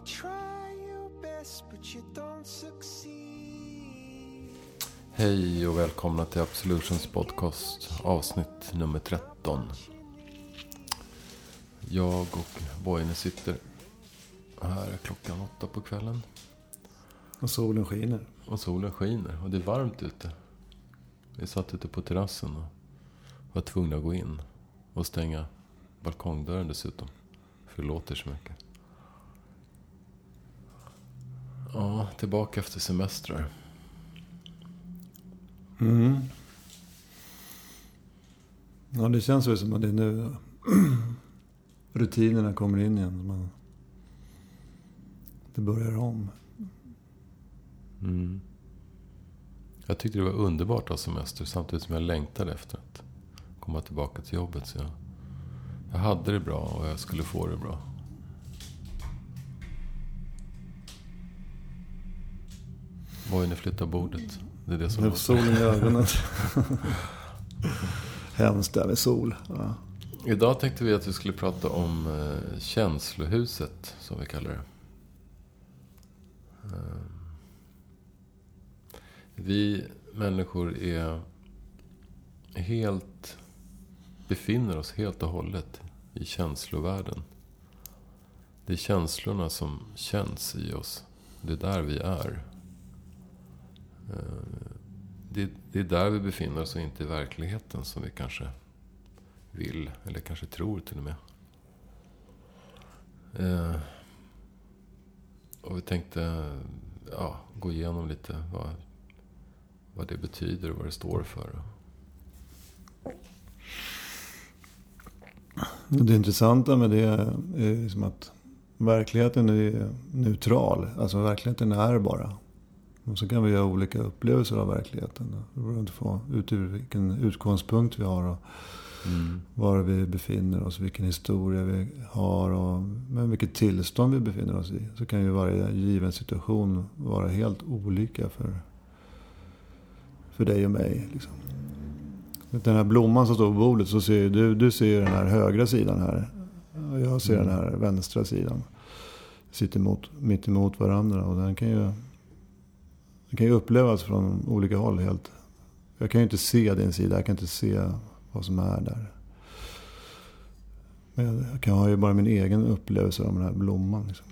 Hej och välkomna till Absolutions podcast, avsnitt nummer 13. Jag och Boine sitter här klockan 8 på kvällen. Och solen skiner. Och det är varmt ute. Vi satt ute på terrassen och var tvungna att gå in och stänga balkongdörren dessutom. För det låter så mycket. Ja, tillbaka efter semestrar. Mm. Ja, det känns väl som att det är nu rutinerna kommer in igen. Det börjar om. Mm. Jag tyckte det var underbart att ha semester samtidigt som jag längtade efter att komma tillbaka till jobbet. Så jag hade det bra och jag skulle få det bra. Boine flyttar bordet. Det är det som låter. Solen i ögonen. Hemskt där med sol. Ja. Idag tänkte vi att vi skulle prata om känslohuset, som vi kallar det. Vi människor befinner oss helt och hållet i känslovärlden. Det är känslorna som känns i oss. Det är där vi är. Det är där vi befinner oss och inte i verkligheten som vi kanske vill. Eller kanske tror till och med. Och vi tänkte gå igenom lite vad det betyder och vad det står för. Det intressanta med det är liksom att verkligheten är neutral. Alltså verkligheten är bara. Och så kan vi göra olika upplevelser av verkligheten. Det beror inte på ur vilken utgångspunkt vi har och var vi befinner oss, vilken historia vi har och men vilket tillstånd vi befinner oss i. Så kan ju varje given situation vara helt olika för dig och mig. Liksom. Den här blomman som står på bordet, så ser du ser den här högra sidan här. Och jag ser den här vänstra sidan. Sitter mitt emot varandra och den kan ju upplevas från olika håll helt. Jag kan ju inte se din sida, jag kan inte se vad som är där. Men jag kan ha ju bara min egen upplevelse av den här blomman. Liksom.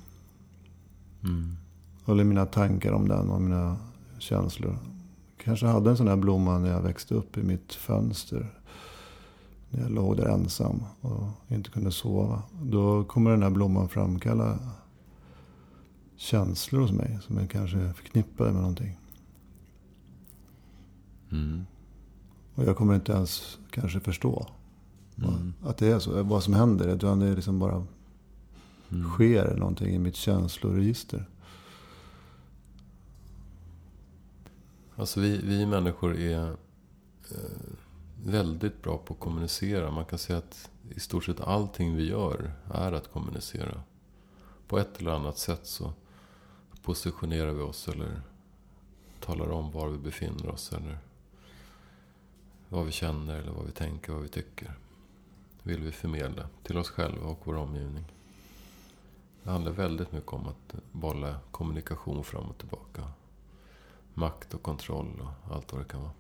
Eller mina tankar om den och mina känslor. Jag kanske hade en sån här blomma när jag växte upp i mitt fönster. När jag låg där ensam och inte kunde sova. Då kommer den här blomman framkalla känslor hos mig som jag kanske förknippade med någonting. Och jag kommer inte ens kanske förstå att det är så, vad som händer. Utan det är liksom bara sker någonting i mitt känsloregister. Alltså vi människor är väldigt bra på att kommunicera. Man kan säga att i stort sett allting vi gör är att kommunicera. På ett eller annat sätt så positionerar vi oss eller talar om var vi befinner oss eller vad vi känner eller vad vi tänker, vad vi tycker. Vill vi förmedla till oss själva och vår omgivning. Det handlar väldigt mycket om att bolla kommunikation fram och tillbaka. Makt och kontroll och allt vad det kan vara.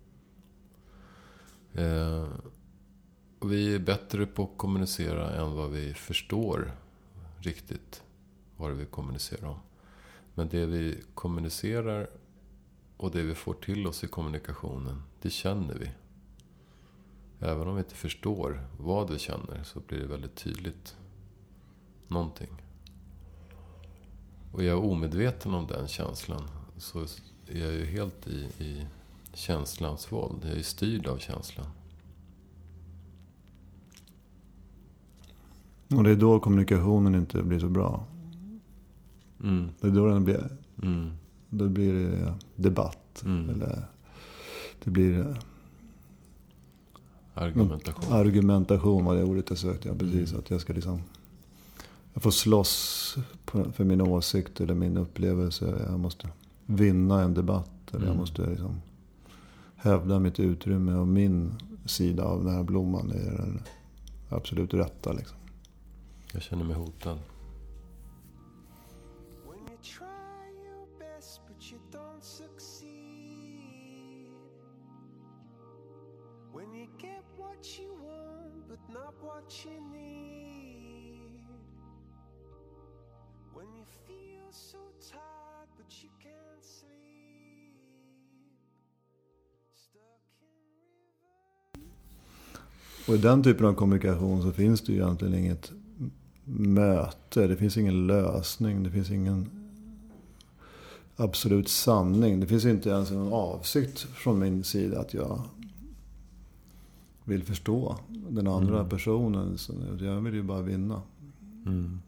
Och vi är bättre på att kommunicera än vad vi förstår riktigt vad vi kommunicerar om. Men det vi kommunicerar och det vi får till oss i kommunikationen, det känner vi. Även om vi inte förstår vad vi känner så blir det väldigt tydligt någonting. Och är jag omedveten om den känslan så är jag ju helt i känslans våld. Jag är styrd av känslan. Och det är då kommunikationen inte blir så bra. Det är då den blir... Då blir det debatt. Eller det blir... Argumentation var det ordet jag sökte. Precis, att jag ska liksom... Jag får slåss för min åsikt eller min upplevelse. Jag måste vinna en debatt. Eller jag måste liksom hävda mitt utrymme och min sida av den här blomman. Det är den absolut rätta liksom. Jag känner mig hotad. best but you don't succeed. When you get what you want but not what you need. When you feel so tired but you can't sleep. Stuck in river. Och i den typen av kommunikation så finns det ju egentligen inget möte. Det finns ingen lösning. Det finns ingen absolut sanning. Det finns inte ens någon avsikt från min sida att jag vill förstå den andra personen. Så jag vill ju bara vinna. Mm.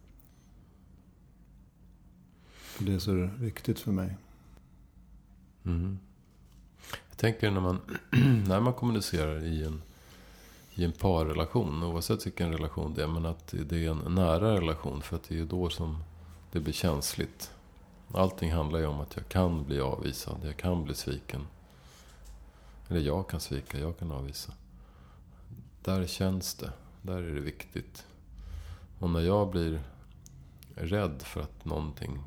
För det är så viktigt för mig. Mm. Jag tänker när man kommunicerar i en parrelation, oavsett vilken relation det är, men att det är en nära relation, för att det är då som det blir känsligt. Allting handlar ju om att jag kan bli avvisad, jag kan bli sviken. Eller jag kan svika, jag kan avvisa. Där känns det, där är det viktigt. Och när jag blir rädd för att någonting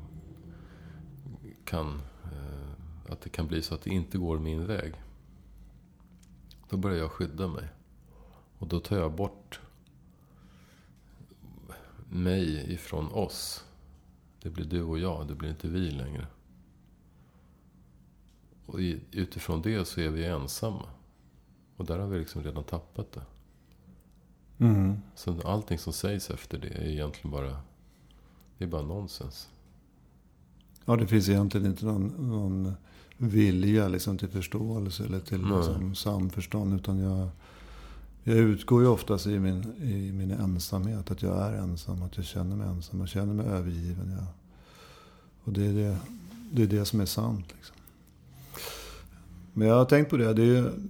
att det kan bli så att det inte går min väg, då börjar jag skydda mig. Och då tar jag bort mig ifrån oss. Det blir du och jag, det blir inte vi längre. Och utifrån det så är vi ensamma. Och där har vi liksom redan tappat det. Mm. Så allting som sägs efter det är egentligen bara nonsens. Ja, det finns egentligen inte någon vilja liksom till förståelse eller till liksom samförstånd. Utan jag utgår ju oftast i min ensamhet. Att jag är ensam, att jag känner mig ensam. Jag känner mig övergiven. Och det är det som är sant. Liksom. Men jag har tänkt på det.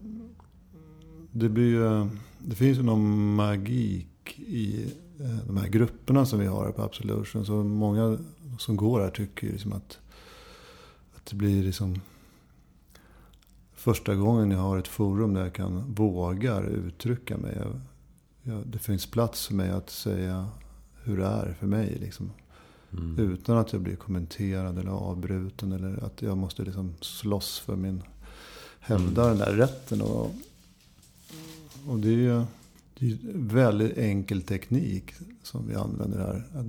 Det finns ju någon magik i de här grupperna som vi har på Absolution. Så många som går här tycker liksom att det blir liksom första gången jag har ett forum där jag vågar uttrycka mig. Det finns plats för mig att säga hur det är för mig. Liksom. Mm. Utan att jag blir kommenterad eller avbruten. Eller att jag måste liksom slåss för hävda den där rätten. Och det är ju väldigt enkel teknik som vi använder här.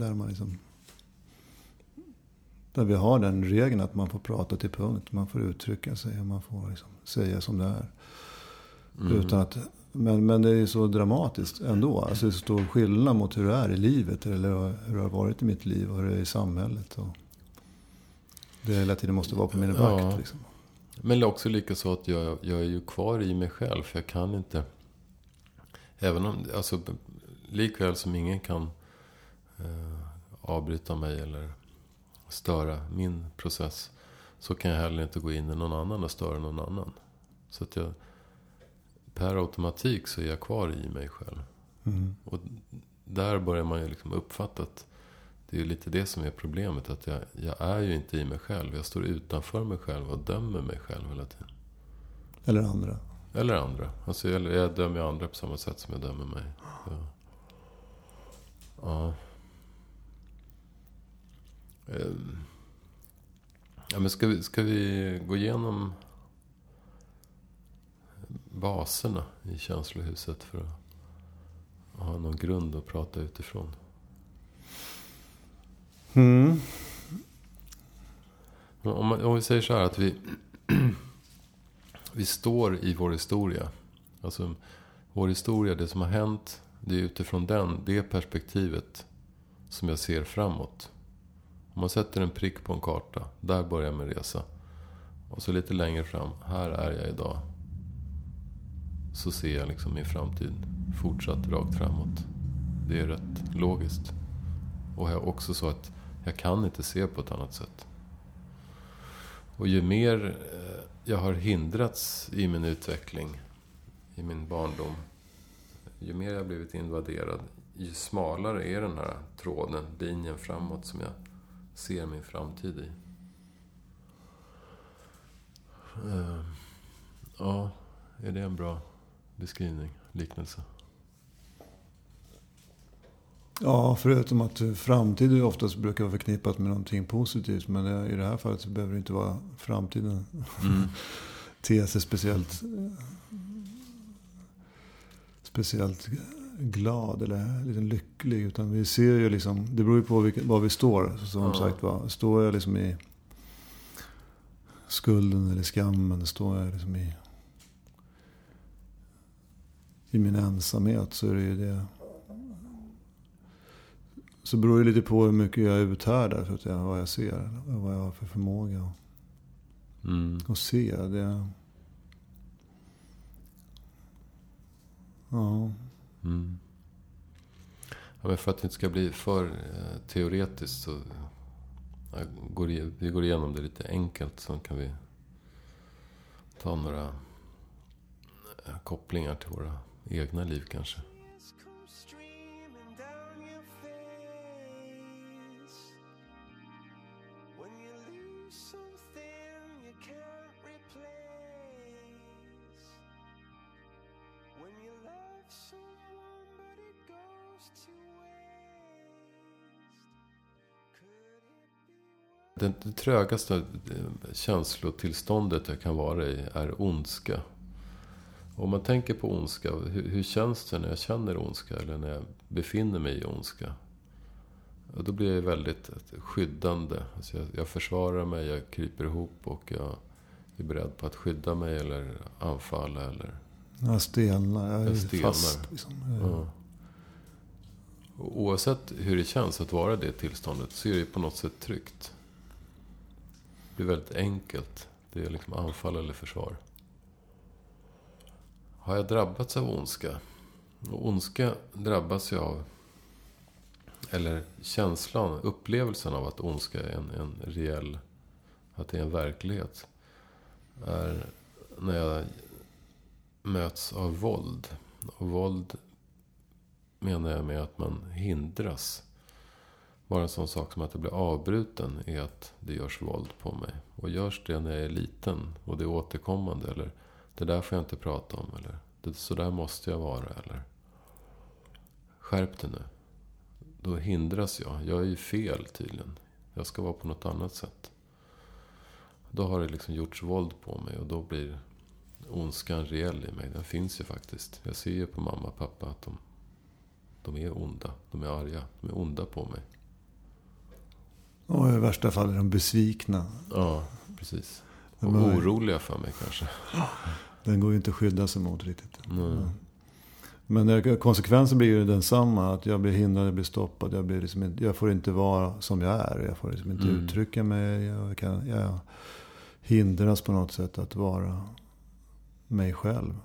Där vi har den regeln att man får prata till punkt. Man får uttrycka sig och man får liksom säga som det är. Utan att, men det är så dramatiskt ändå. Alltså det är så stor skillnad mot hur det är i livet. Eller hur det har varit i mitt liv och hur det är i samhället. Och det hela tiden måste vara på min vakt. Liksom. Men det är också lika så att jag är ju kvar i mig själv. För jag kan inte... Även om... Alltså, likväl som ingen kan avbryta mig eller störa min process, så kan jag heller inte gå in i någon annan och störa någon annan. Så att per automatik så är jag kvar i mig själv. Mm. Och där börjar man ju liksom uppfatta att det är ju lite det som är problemet. Att jag är ju inte i mig själv. Jag står utanför mig själv och dömer mig själv hela tiden. Eller andra. Alltså jag dömer ju andra på samma sätt som jag dömer mig. Så. Ja. Ja, men ska vi gå igenom baserna i känslohuset för att ha någon grund att prata utifrån? Om vi säger så här att vi står i vår historia. Alltså vår historia, det som har hänt, det är utifrån det perspektivet som jag ser framåt. Om man sätter en prick på en karta, där börjar min resa. Och så lite längre fram, här är jag idag. Så ser jag liksom min framtid fortsatt rakt framåt. Det är rätt logiskt. Och jag också så att jag kan inte se på ett annat sätt. Och ju mer jag har hindrats i min utveckling, i min barndom, ju mer jag har blivit invaderad, ju smalare är den här tråden, linjen framåt som jag ser min framtid i. Ja, är det en bra beskrivning, liknelse? Ja, förutom att framtiden oftast brukar vara förknippat med någonting positivt. Men i det här fallet så behöver det inte vara framtiden te sig speciellt glad eller lite lycklig. Utan vi ser ju liksom, det beror ju på var vi står. Som sagt var, står jag liksom i skulden eller skammen, står jag liksom i min ensamhet, så är det ju det. Så beror det lite på hur mycket jag uthärdar, så att vad jag ser, vad jag har för förmåga att se. Det. Ja. Ja, men för att det inte ska bli för teoretiskt så vi går igenom det lite enkelt, så kan vi ta några kopplingar till våra egna liv kanske. Come streaming down your face. When you lose something you can't replace. When you love someone but it goes to waste. Could it be Det trögaste känslotillståndet jag kan vara i är ondska. Om man tänker på ondska, hur känns det när jag känner ondska eller när jag befinner mig i ondska? Och då blir jag väldigt skyddande. Alltså jag försvarar mig, jag kryper ihop och jag är beredd på att skydda mig eller anfalla. Eller Jag stelnar, jag är stelnar. fast. Liksom. Ja. Och oavsett hur det känns att vara det tillståndet så är det på något sätt tryggt. Det blir väldigt enkelt. Det är liksom anfall eller försvar. Har jag drabbats av ondska? Och ondska drabbas jag av, eller känslan, upplevelsen av att ondska är en reell, att det är en verklighet, är när jag möts av våld. Och våld menar jag med att man hindras. Bara en sån sak som att det blir avbruten är att det görs våld på mig. Och görs det när jag är liten och det är återkommande, eller det där får jag inte prata om, eller så där måste jag vara, eller skärp det nu. Då hindras jag. Jag är ju fel tydligen. Jag ska vara på något annat sätt. Då har det liksom gjorts våld på mig och då blir ondskan reell i mig. Den finns ju faktiskt. Jag ser ju på mamma och pappa att de är onda. De är arga. De är onda på mig. Och i värsta fall är de besvikna. Ja, precis. Och oroliga för mig kanske. Den går ju inte att skydda sig mot riktigt. Mm. Men konsekvensen blir ju densamma. Att jag blir hindrad, jag blir stoppad. Jag får inte vara som jag är. Jag får liksom inte uttrycka mig. Jag hindras på något sätt att vara mig själv.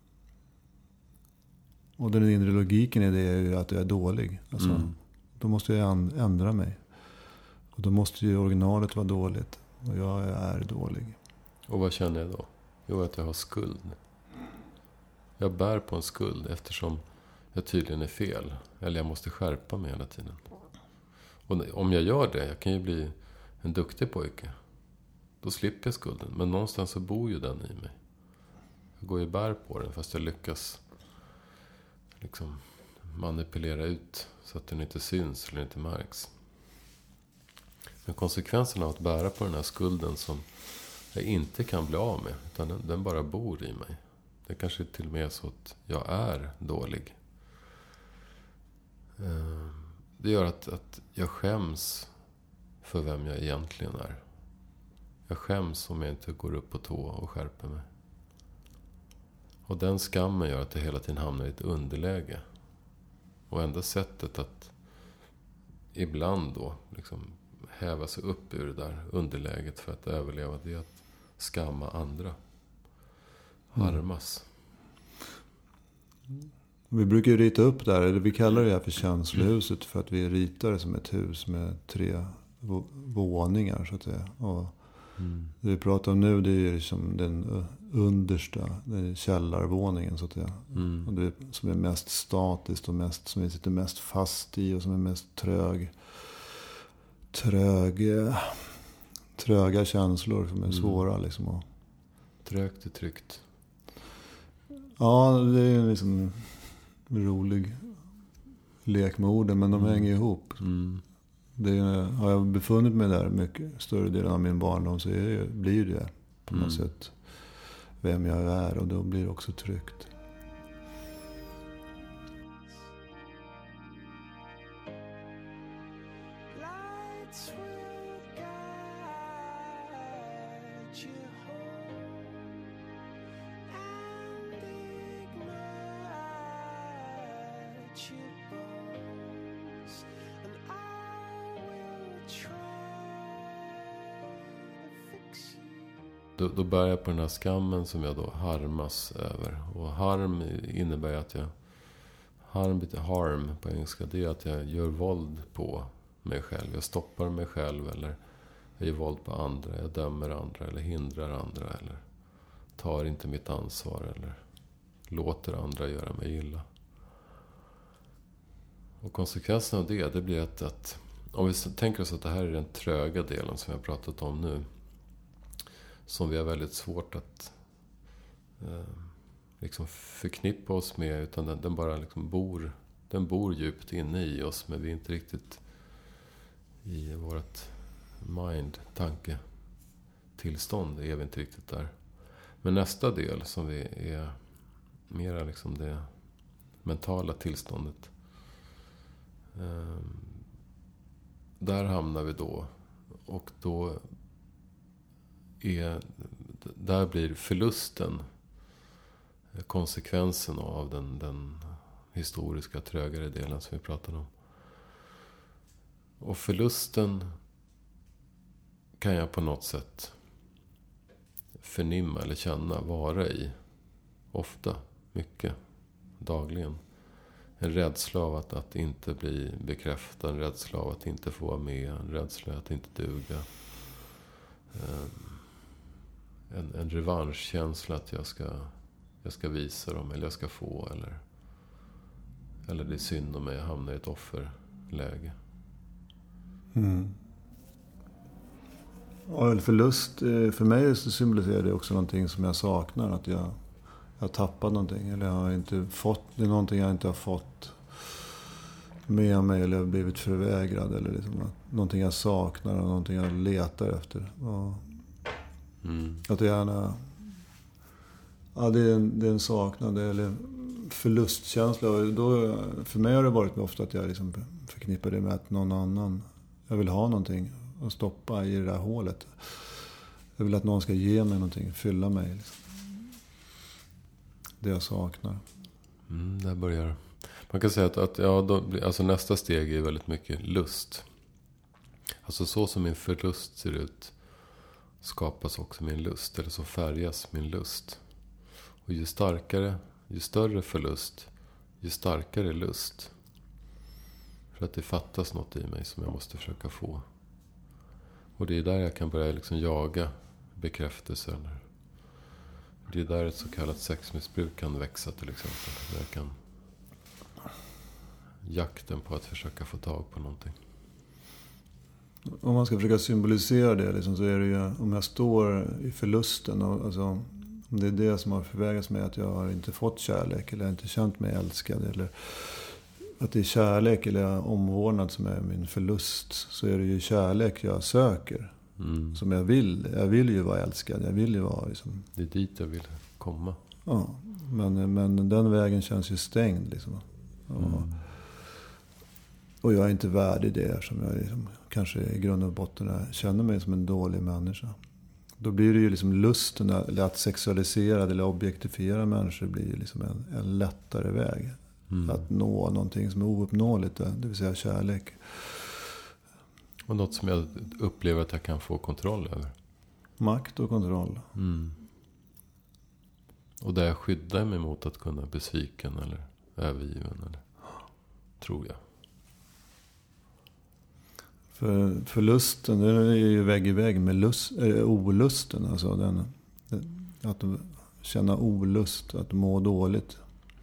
Och den inre logiken i det är ju att jag är dålig. Alltså, då måste jag ändra mig. Och då måste ju originalet vara dåligt. Och jag är dålig. Och vad känner jag då? Jo, att jag har skuld. Jag bär på en skuld eftersom jag tydligen är fel. Eller jag måste skärpa mig hela tiden. Och om jag gör det, jag kan ju bli en duktig pojke. Då slipper jag skulden. Men någonstans så bor ju den i mig. Jag går ju bär på den fast jag lyckas liksom manipulera ut så att den inte syns eller inte märks. Men konsekvensen av att bära på den här skulden som jag inte kan bli av med, utan den bara bor i mig. Det kanske till och med är så att jag är dålig. Det gör att jag skäms för vem jag egentligen är. Jag skäms om jag inte går upp på tå och skärper mig. Och den skammen gör att jag hela tiden hamnar i ett underläge. Och enda sättet att ibland då liksom häva sig upp ur det där underläget för att överleva, det är att skamma andra. Harmas. Vi brukar ju rita upp där, vi kallar det här för känslohuset för att vi ritar det som ett hus med 3 våningar så att säga. Och det vi pratar om nu, det är liksom den understa, den källarvåningen så att säga. Och det som är mest statiskt och mest, som vi sitter mest fast i och som är mest tröga känslor som är svåra liksom. Trögt är tryggt. Ja, det är liksom en lek med orden, men de hänger ihop. Har jag befunnit mig där mycket större delen av min barndom, så blir det på något sätt vem jag är, och då blir det också tryggt. Lights will guide you home and ignite your bones, and I will try to fix you. Då bär jag på den här skammen som jag då harmas över. Och harm innebär att harm på engelska, det är att jag gör våld på mig själv. Jag stoppar mig själv, eller jag gör våld på andra. Jag dömer andra eller hindrar andra, eller tar inte mitt ansvar, eller låter andra göra mig illa. Och konsekvensen av det blir att om vi tänker oss att det här är den tröga delen som vi har pratat om nu, som vi har väldigt svårt att liksom förknippa oss med, utan den bara liksom bor djupt inne i oss, men vi är inte riktigt i vårt tanketillstånd är vi inte riktigt där. Men nästa del som vi är mera liksom det mentala tillståndet, där hamnar vi då, och då där blir förlusten konsekvensen av den historiska trögare delen som vi pratade om. Och förlusten kan jag på något sätt förnimma eller känna, vara i. Ofta, mycket, dagligen. En rädsla av att inte bli bekräftad, en rädsla av att inte få vara med, en rädsla att inte duga. En revanschkänsla att jag ska visa dem, eller jag ska få, eller det är synd om mig, jag hamnar i ett offerläge. Ja, förlust, för mig så symboliserar det också någonting som jag saknar, att jag har tappat någonting, eller jag har inte fått, det är någonting jag inte har fått med mig, eller blivit förvägrad, eller liksom någonting jag saknar och någonting jag letar efter. Och att jag gärna, ja, det är en saknad eller förlustkänsla, och då, för mig har det varit ofta att jag liksom förknippar det med att någon annan, jag vill ha någonting och stoppa i det där hålet. Jag vill att någon ska ge mig någonting, fylla mig liksom. Det jag saknar. Där börjar. Man kan säga att alltså nästa steg är väldigt mycket lust. Alltså så som min förlust ser ut skapas också min lust, eller så färgas min lust. Och ju större förlust, ju starkare lust. För att det fattas något i mig som jag måste försöka få. Och det är där jag kan börja liksom jaga bekräftelse. Det är där ett så kallat sexmissbruk kan växa till exempel. Där jag kan jakten på att försöka få tag på någonting. Om man ska försöka symbolisera det liksom, så är det ju, om jag står i förlusten, och, alltså, om det är det som har förvägrats mig, att jag har inte fått kärlek, eller inte känt mig älskad, eller att det är kärlek eller omvårdnad som är min förlust, så är det ju kärlek jag söker. Som jag vill ju vara älskad, jag vill ju vara liksom. Det är dit jag vill komma. Ja, men den vägen känns ju stängd liksom. Och jag är inte värdig det, eftersom jag liksom, kanske i grund och botten känner mig som en dålig människa. Då blir det ju liksom lusten att sexualisera eller objektifiera människor blir ju liksom en lättare väg. Att nå någonting som är ouppnåeligt, det vill säga kärlek. Och något som jag upplever att jag kan få kontroll över. Makt och kontroll. Och där jag skyddar mig mot att kunna besviken eller övergiven. Eller, tror jag. För förlusten, den är ju vägg i vägg med olusten. Alltså att känna olust, att må dåligt.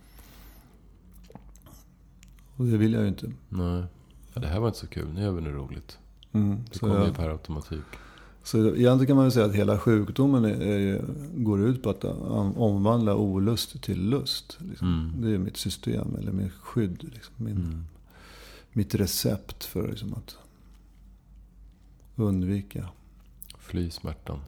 Och det vill jag ju inte. Nej, det här var inte så kul. Nu gör vi något roligt. Det kommer ju per automatik. Så egentligen kan man ju säga att hela sjukdomen går ut på att omvandla olust till lust. Liksom. Det är mitt system, eller mitt skydd. Liksom. mitt recept för liksom att undvika. Fly smärtan.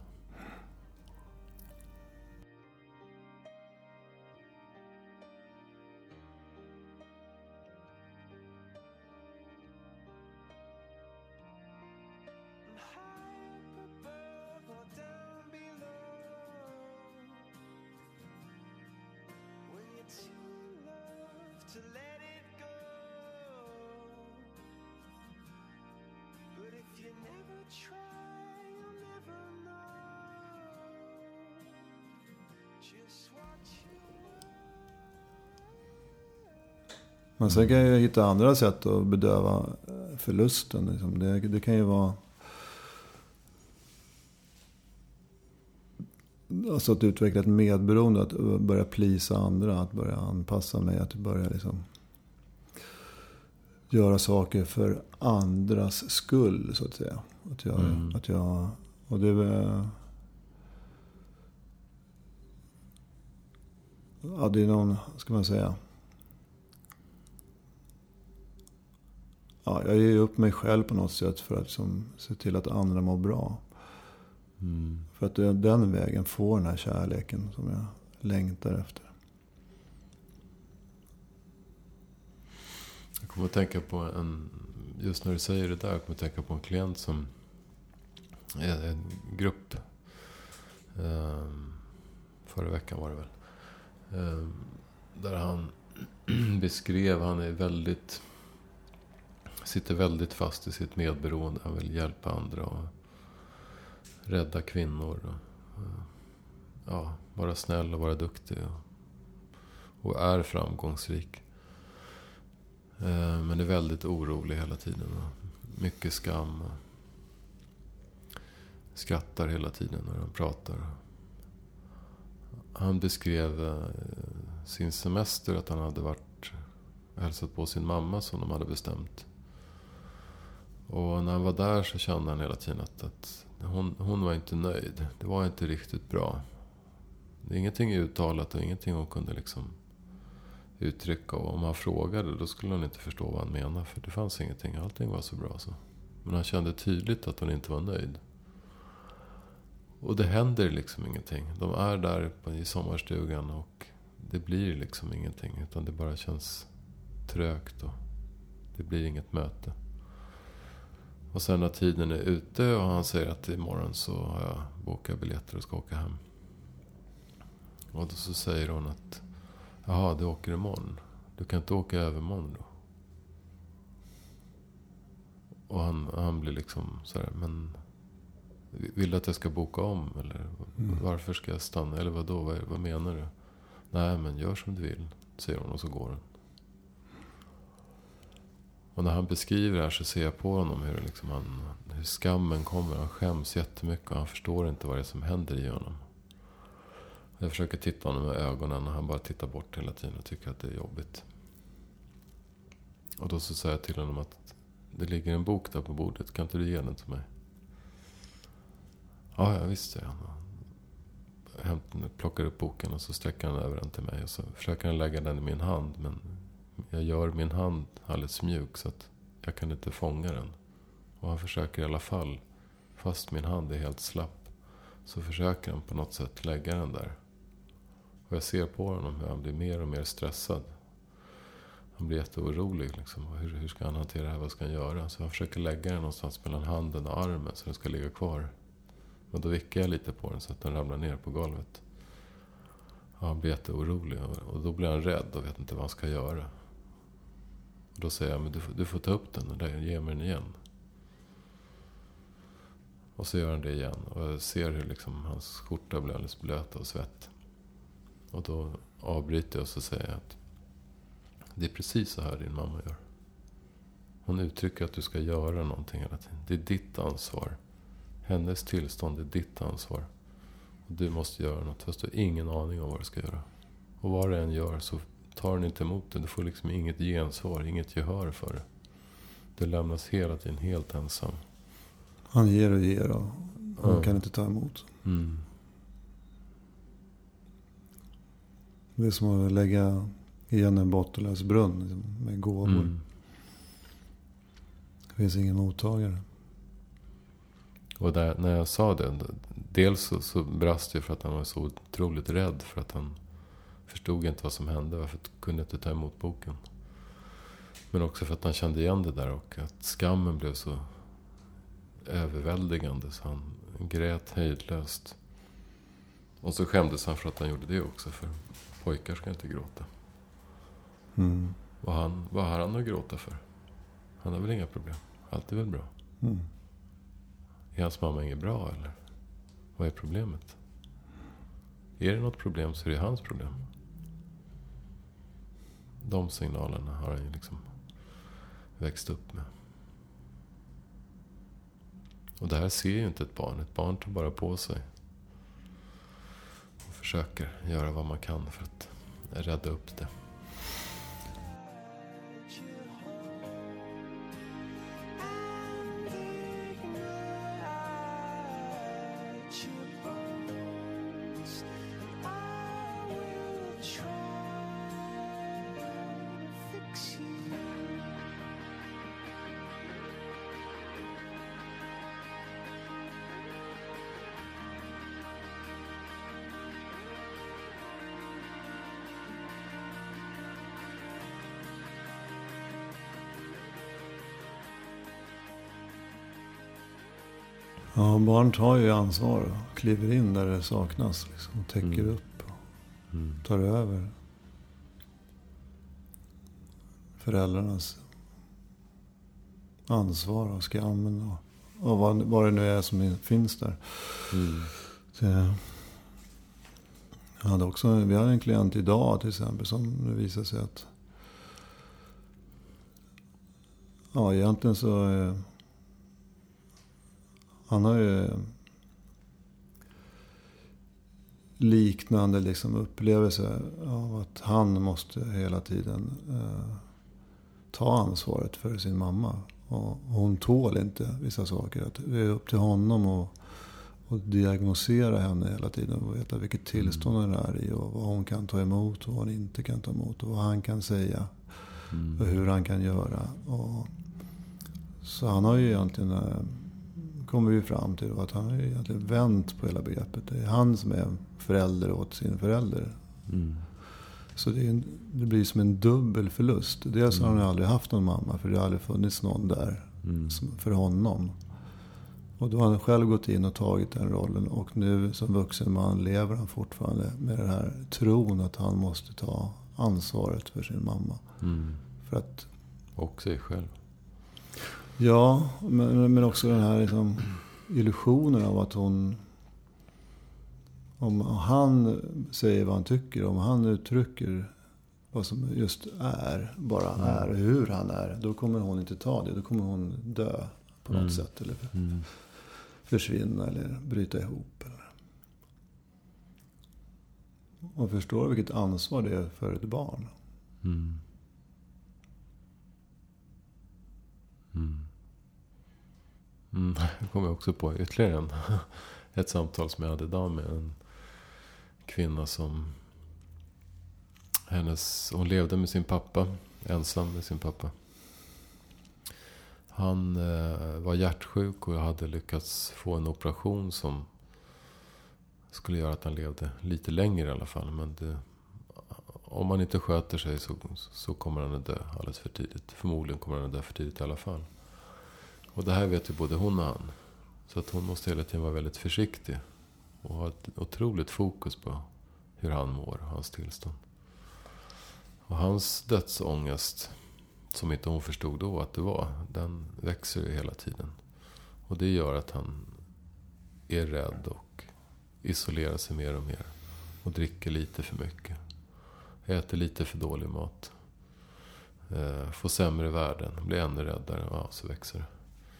Men sen kan jag hitta andra sätt att bedöva förlusten. Liksom. Det kan ju vara... Alltså att utveckla ett medberoende, att börja plisa andra, att börja anpassa mig, att börja liksom göra saker för andras skull, så att säga. Och det är... Ja, det är någon, ska man säga... Ja, jag ger upp mig själv på något sätt för att liksom, se till att andra mår bra. För att den vägen får den här kärleken som jag längtar efter. Jag kommer att tänka på just när du säger det där, jag kommer att tänka på en klient som är en grupp. Förra veckan var det väl. Där han beskrev, han är sitter väldigt fast i sitt medberoende. Han vill hjälpa andra och rädda kvinnor. Och vara snäll och vara duktig. Och är framgångsrik. Men är väldigt orolig hela tiden. Och mycket skam. Och skrattar hela tiden när han pratar. Han beskrev sin semester att han hade varit hälsat på sin mamma som de hade bestämt. Och när han var där så kände han hela tiden att hon var inte nöjd. Det var inte riktigt bra. Det är ingenting uttalat och ingenting hon kunde liksom uttrycka. Och om han frågade då skulle hon inte förstå vad han menade. För det fanns ingenting. Allting var så bra så. Men han kände tydligt att hon inte var nöjd. Och det händer liksom ingenting. De är där i sommarstugan och det blir liksom ingenting. Utan det bara känns trögt och det blir inget möte. Och sen när tiden är ute och han säger att imorgon så har jag bokat biljetter och ska åka hem. Och då så säger hon att jaha, du åker imorgon. Du kan inte åka övermorgon då. Och han blir liksom så här, men vill du att jag ska boka om? Eller varför ska jag stanna? Eller vadå? Vad menar du? Nej, men gör som du vill, säger hon och så går hon. Och när han beskriver det här så ser jag på honom hur, liksom hur skammen kommer. Han skäms jättemycket och han förstår inte vad det är som händer i honom. Jag försöker titta honom med ögonen och han bara tittar bort hela tiden och tycker att det är jobbigt. Och då så säger jag till honom att det ligger en bok där på bordet. Kan inte du ge den till mig? Ja, visst, säger han. Plockar upp boken och så sträcker han över den till mig. Och så försöker han lägga den i min hand. Men jag gör min hand alldeles mjuk så att jag kan inte fånga den. Och han försöker i alla fall, fast min hand är helt slapp, så försöker han på något sätt lägga den där. Och jag ser på honom hur han blir mer och mer stressad. Han blir jätteorolig. Liksom. Hur ska han hantera det här? Vad ska han göra? Så han försöker lägga den någonstans mellan handen och armen så den ska ligga kvar. Och då vickar jag lite på den så att den ramlar ner på golvet. Och han blir jätteorolig. Och då blir han rädd och vet inte vad han ska göra. Och då säger jag, men du får ta upp den och ge mig den igen. Och så gör han det igen. Och jag ser hur liksom hans skjorta blir alldeles blöt av svett. Och då avbryter jag och så säger jag att det är precis så här din mamma gör. Hon uttrycker att du ska göra någonting hela tiden. Det är ditt ansvar. Hennes tillstånd är ditt ansvar. Och du måste göra något fast du har ingen aning om vad du ska göra. Och vad det än gör så tar den inte emot det. Du får liksom inget gensvar, inget gehör för det. Du lämnas hela tiden helt ensam. Han ger och ger och han kan inte ta emot. Mm. Det är som att lägga igen en bottenlös brunn liksom, med gåvor. Mm. finns ingen mottagare. Och där, när jag sa det, dels så brast det för att han var så otroligt rädd. För att han förstod inte vad som hände. Varför kunde inte ta emot boken. Men också för att han kände igen det där. Och att skammen blev så överväldigande. Så han grät hejdlöst. Och så skämdes han för att han gjorde det också. För pojkar ska inte gråta. Mm. Vad har han att gråta för? Han har väl inga problem. Allt är väl bra. Mm. Är hans mamma inget bra eller? Vad är problemet? Är det något problem så är det hans problem. De signalerna har han ju liksom växt upp med. Och det här ser ju inte ett barn. Ett barn tar bara på sig. Och försöker göra vad man kan för att rädda upp det. Ja, barn tar ju ansvar och kliver in där det saknas. Liksom, och täcker upp och tar över föräldrarnas ansvar och skammen och vad det nu är som finns där. Vi hade en klient idag till exempel som det visade sig att egentligen så han har ju liknande liksom upplevelse av att han måste hela tiden ta ansvaret för sin mamma. Och hon tål inte vissa saker. Att det är upp till honom och diagnosera henne hela tiden. Och veta vilket tillstånd hon är i. Och vad hon kan ta emot och vad hon inte kan ta emot. Och vad han kan säga. Och hur han kan göra. Så han har ju egentligen... kommer vi fram till att han har ju egentligen vänt på hela begreppet. Det är han som är förälder åt sin förälder. Så det blir som en dubbel förlust. Dels har han aldrig haft någon mamma, för det har aldrig funnits någon där för honom. Och då har han själv gått in och tagit den rollen. Och nu som vuxen man lever han fortfarande med den här tron att han måste ta ansvaret för sin mamma. För att... Och sig själv. Ja, men också den här liksom, illusionen av att hon... Om han säger vad han tycker, om han uttrycker vad som just är, bara är, hur han är, då kommer hon inte ta det. Då kommer hon dö på något sätt. Eller försvinna eller bryta ihop. Och förstår vilket ansvar det är för ett barn. Jag kommer också på ytterligare ett samtal som jag hade idag med en kvinna som hon levde med sin pappa, ensam med sin pappa. Han var hjärtsjuk och hade lyckats få en operation som skulle göra att han levde lite längre i alla fall. Men om man inte sköter sig så kommer han att dö alldeles för tidigt. Förmodligen kommer han att dö för tidigt i alla fall. Och det här vet ju både hon och han. Så att hon måste hela tiden vara väldigt försiktig. Och ha ett otroligt fokus på hur han mår, hans tillstånd. Och hans dödsångest, som inte hon förstod då att det var, den växer ju hela tiden. Och det gör att han är rädd och isolerar sig mer och mer. Och dricker lite för mycket. Äter lite för dålig mat. Får sämre värden, blir ännu räddare och så växer det.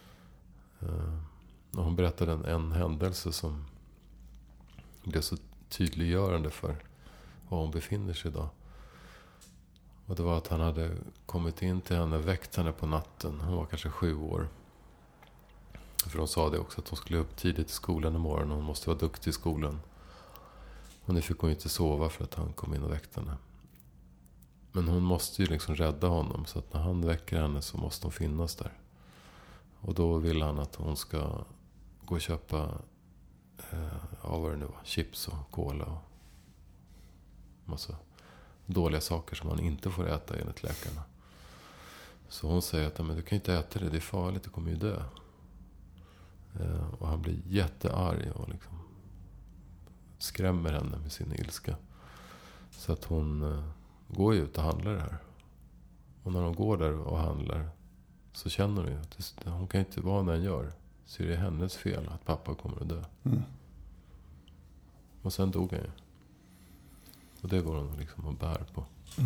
Och hon berättade en händelse som blev så tydliggörande för var hon befinner sig idag. Och det var att han hade kommit in till henne, väckt henne på natten. Hon var kanske 7 år. För hon sa det också, att hon skulle upp tidigt i skolan imorgon och hon måste vara duktig i skolan. Och nu fick hon inte sova för att han kom in och väckte henne. Men hon måste ju liksom rädda honom, så att när han väcker henne så måste hon finnas där. Och då vill han att hon ska gå och köpa vad det nu var, chips och cola och massa dåliga saker som man inte får äta enligt läkarna. Så hon säger att men du kan ju inte äta det är farligt, du kommer ju dö. Och han blir jättearg och liksom skrämmer henne med sin ilska. Så att hon går ut och handlar det här. Och när hon går där och handlar så känner hon ju att hon kan inte vara när hon gör. Så det är hennes fel att pappa kommer att dö. Mm. Och sen dog han ju. Och det går hon liksom och bär på.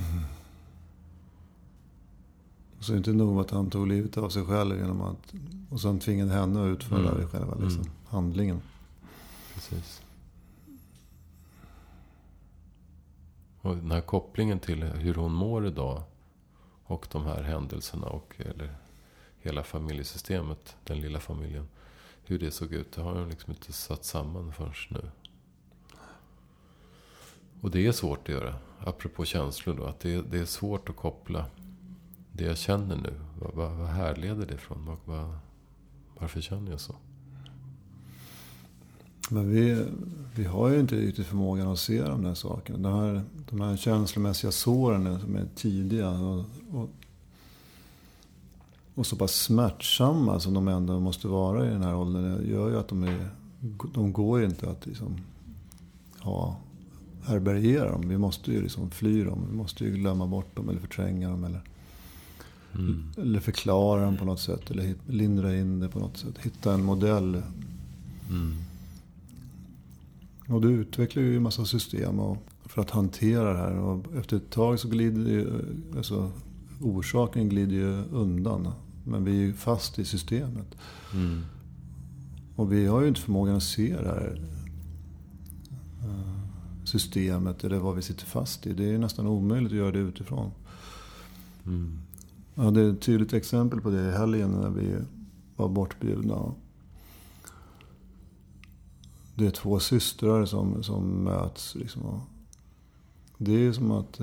Så inte nog att han tog livet av sig själv genom att... Och sen tvingade henne att utföra det själva liksom, handlingen. Precis. Och den här kopplingen till hur hon mår idag och de här händelserna eller hela familjesystemet, den lilla familjen, hur det såg ut, det har hon liksom inte satt samman förrän nu. Och det är svårt att göra, apropå känslor då, att det är svårt att koppla det jag känner nu. Vad härleder det ifrån? Varför känner jag så? Men vi har ju inte riktigt förmågan att se de där sakerna. De här känslomässiga såren som är tidiga och så pass smärtsamma som de ändå måste vara i den här åldern gör ju att de går ju inte att liksom härbärgera dem. Vi måste ju liksom fly dem. Vi måste ju glömma bort dem eller förtränga dem eller förklara dem på något sätt eller lindra in det på något sätt. Hitta en modell. Och du utvecklar ju en massa system för att hantera det här. Och efter ett tag så glider ju, alltså orsaken glider ju undan. Men vi är ju fast i systemet. Och vi har ju inte förmågan att se det här systemet eller vad vi sitter fast i. Det är ju nästan omöjligt att göra det utifrån. Ja, det är ett tydligt exempel på det i helgen när vi var bortbjudna. Det är 2 systrar som möts. Liksom. Det är som att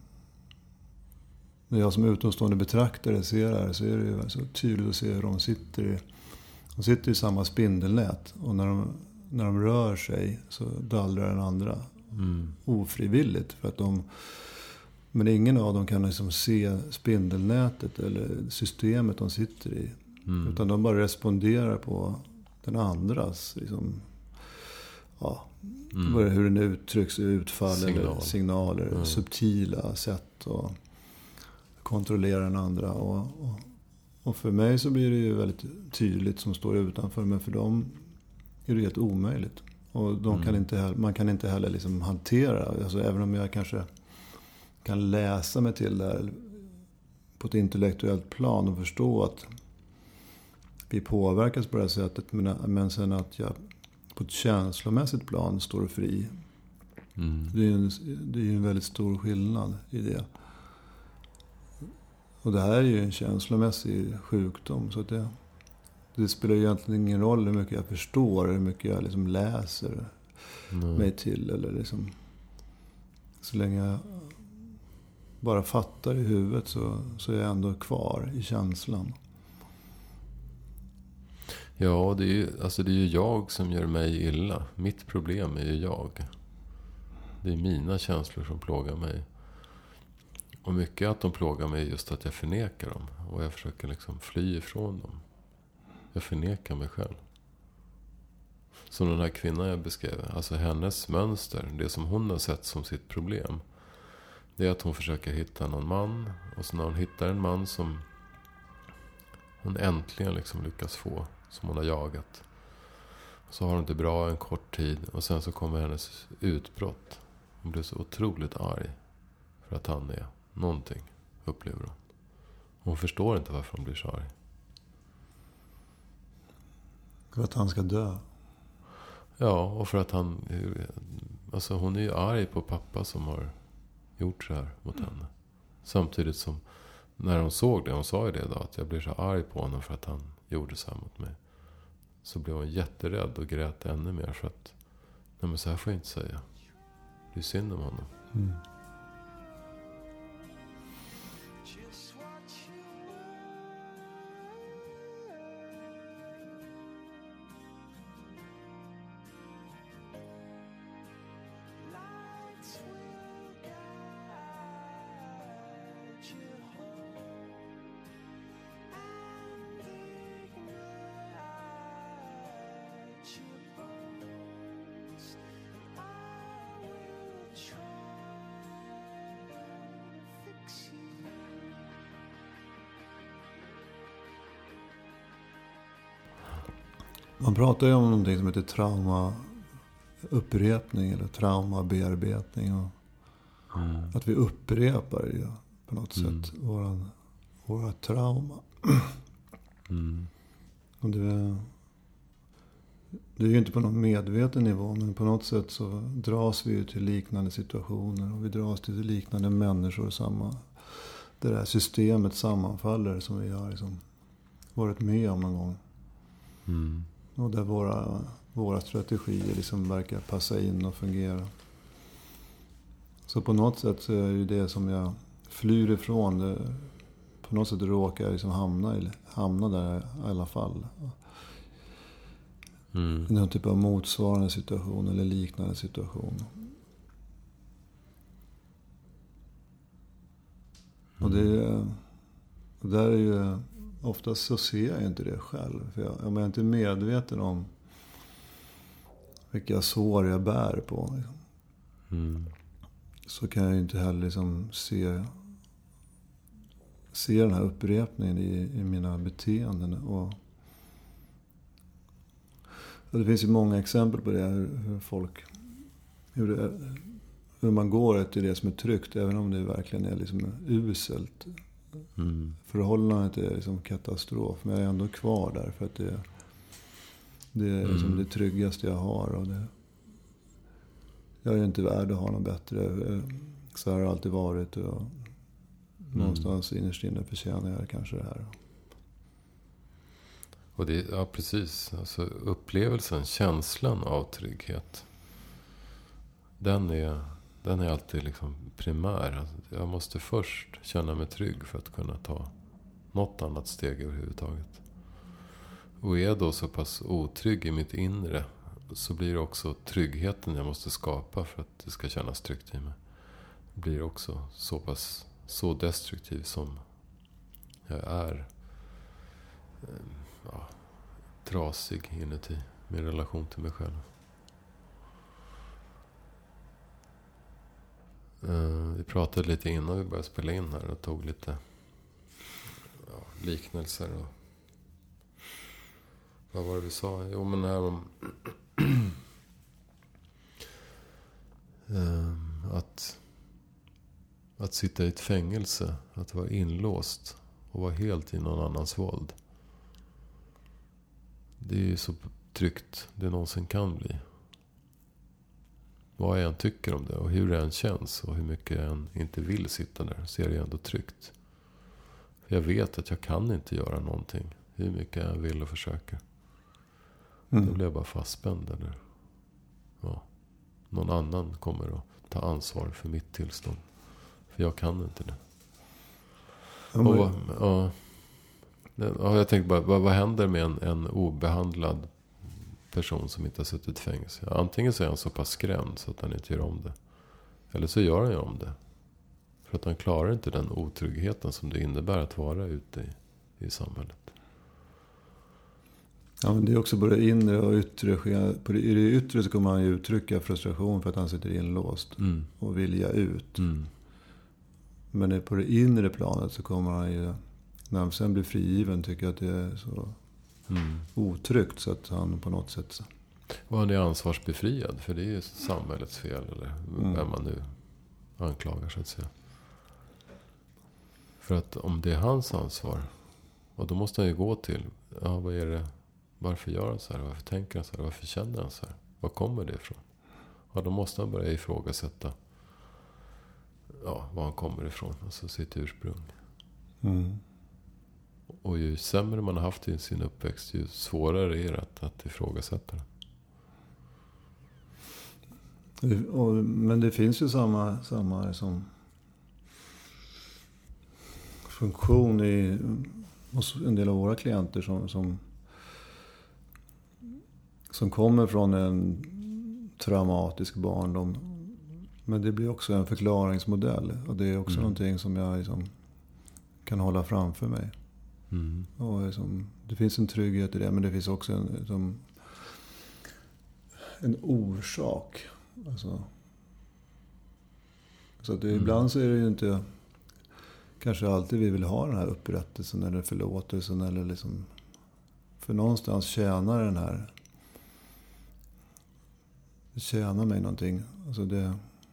när jag som utomstående betraktare ser det här så är det ju så tydligt att se hur de sitter i samma spindelnät. Och när de rör sig så dallrar den andra ofrivilligt. För att men ingen av dem kan liksom se spindelnätet eller systemet de sitter i. Utan de bara responderar på den andras liksom, hur den uttrycks i utfall eller signaler, subtila sätt att kontrollera den andra. Och för mig så blir det ju väldigt tydligt som står utanför, men för dem är det helt omöjligt. Och man kan inte heller liksom hantera, alltså även om jag kanske kan läsa mig till det här på ett intellektuellt plan och förstå att vi påverkas på det här sättet, men sen att jag på ett känslomässigt plan står fri. Det är ju en väldigt stor skillnad i det. Och det här är ju en känslomässig sjukdom. Så att det spelar ju egentligen ingen roll hur mycket jag förstår, hur mycket jag liksom läser mig till. Eller liksom, så länge jag bara fattar i huvudet så är jag ändå kvar i känslan. Ja, det är ju jag som gör mig illa. Mitt problem är ju jag. Det är mina känslor som plågar mig. Och mycket att de plågar mig är just att jag förnekar dem. Och jag försöker liksom fly ifrån dem. Jag förnekar mig själv. Som den här kvinnan jag beskrev. Alltså hennes mönster, det som hon har sett som sitt problem. Det är att hon försöker hitta någon man. Och så när hon hittar en man som hon äntligen liksom lyckas få, som hon har jagat, så har hon det bra en kort tid. Och sen så kommer hennes utbrott. Hon blir så otroligt arg för att han är någonting, upplever hon. Hon förstår inte varför hon blir så arg. För att han ska dö. Ja, och för att hon är ju arg på pappa som har gjort så här mot henne. Samtidigt som när hon såg det, hon sa ju det då, att jag blir så arg på honom för att han gjorde så här mot mig. Så blev hon jätterädd och grät ännu mer för att, nej men så här får jag inte säga. Det är synd om honom. Mm. Just what you want, but not what you need. Man pratar ju om någonting som heter traumaupprepning eller traumabearbetning. Och att vi upprepar ju på något sätt våra trauma. Och det är ju inte på någon medveten nivå, men på något sätt så dras vi ju till liknande situationer och vi dras till liknande människor. Det där systemet sammanfaller som vi har liksom varit med om någon gång. Och där våra strategier liksom verkar passa in och fungera. Så på något sätt så är det ju det som jag flyr ifrån. På något sätt råkar jag liksom hamna där i alla fall. I någon typ av motsvarande situation eller liknande situation. Och där är ju, oftast så ser jag inte det själv. För om jag inte är medveten om vilka sår jag bär på. Liksom, så kan jag inte heller liksom se den här upprepningen i mina beteenden. Och det finns ju många exempel på det. Hur man går till det som är tryggt. Även om det verkligen är liksom uselt. Förhållandet är liksom katastrof. Men jag är ändå kvar där. För att det är liksom det tryggaste jag har. Och jag är inte värd att ha något bättre. Så har det alltid varit. Och någonstans innerst inne förtjänar jag kanske det här. Och ja, precis. Alltså upplevelsen, känslan av trygghet. Den är alltid liksom primär. Alltså, jag måste först känna mig trygg för att kunna ta något annat steg överhuvudtaget. Och är jag då så pass otrygg i mitt inre, så blir det också tryggheten jag måste skapa för att det ska kännas tryggt i mig. Det blir också så destruktiv som jag är. Trasig inuti min relation till mig själv. Vi pratade lite innan vi började spela in här och tog lite liknelser. Och vad var det vi sa? Jo, men här om att sitta i ett fängelse, att vara inlåst och vara helt i någon annans våld. Det är ju så tryggt det någonsin kan bli. Vad jag än tycker om det och hur det än känns och hur mycket jag än inte vill sitta där, så är det ändå tryggt. För jag vet att jag kan inte göra någonting hur mycket jag vill och försöker. Då blir jag bara fastspänd. Eller någon annan kommer att ta ansvar för mitt tillstånd. För jag kan inte det. Och jag tänkte bara, vad händer med en obehandlad person som inte har suttit i fängelse? Antingen så är han så pass skrämd så att han inte gör om det. Eller så gör han ju om det. För att han klarar inte den otryggheten som det innebär att vara ute i samhället. Ja, men det är också både inre och yttre. I det yttre så kommer han ju uttrycka frustration för att han sitter inlåst. Och vilja ut. Men på det inre planet så kommer han ju, när han sen blir frigiven, tycker att det är så otryggt så att han på något sätt... Och han är ansvarsbefriad, för det är ju samhällets fel, eller vem man nu anklagar så att säga. För att om det är hans ansvar, och då måste han ju gå till, vad är det, varför gör han så här, varför tänker han så här, varför känner han så här, var kommer det ifrån? Ja, då måste han börja ifrågasätta var han kommer ifrån, alltså sitt ursprung. Och ju sämre man har haft i sin uppväxt, ju svårare är det att ifrågasätta det. Men det finns ju samma som funktion hos en del av våra klienter som kommer från en traumatisk barndom. Men det blir också en förklaringsmodell. Och det är också någonting som jag liksom kan hålla framför mig. Och liksom, det finns en trygghet i det, men det finns också en orsak. Alltså, så att ibland så är det ju inte kanske alltid vi vill ha den här upprättelsen eller förlåtelsen eller liksom För någonstans tjänar den här... Det tjänar mig någonting. Alltså det...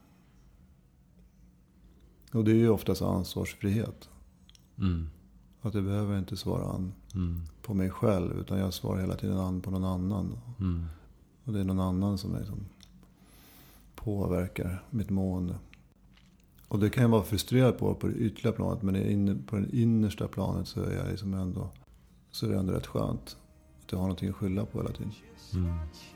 Och det är ju oftast ansvarsfrihet. Mm. Att det behöver inte svara an på mig själv. Utan jag svarar hela tiden an på någon annan. Mm. Och det är någon annan som påverkar mitt mående. Och det kan jag vara frustrerad på det ytliga planet. Men på det innersta planet så är jag liksom ändå... Så är det ändå rätt skönt. Att jag har någonting att skylla på hela tiden. Mm.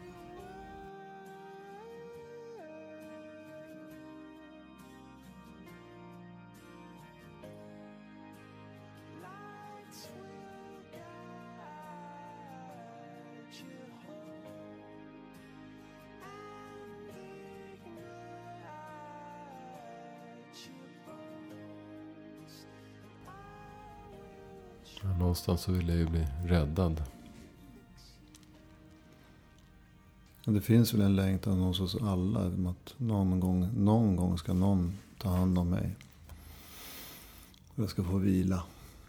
Ja, någonstans så vill jag ju bli räddad. Det finns väl en längtan hos oss alla. Att någon gång ska någon ta hand om mig. Och jag ska få vila.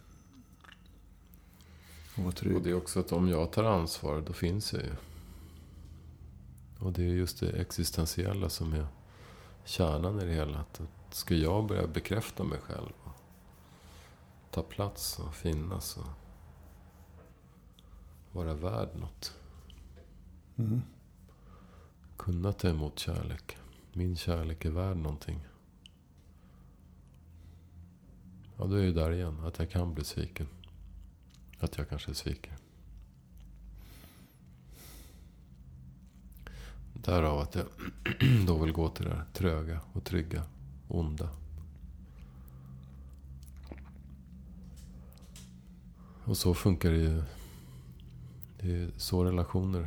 Och vara trygg. Och det är också att om jag tar ansvar, då finns jag ju. Och det är just det existentiella som är kärnan i det hela. Att ska jag börja bekräfta mig själv. Och ta plats och finnas och vara värd något. Mm. Kunna ta emot kärlek. Min kärlek är värd någonting. Ja, då är det där igen. Att jag kan bli sviken. Att jag kanske sviker. Därav att jag då vill gå till det här tröga och trygga, onda. Och så funkar det ju. Det är så relationer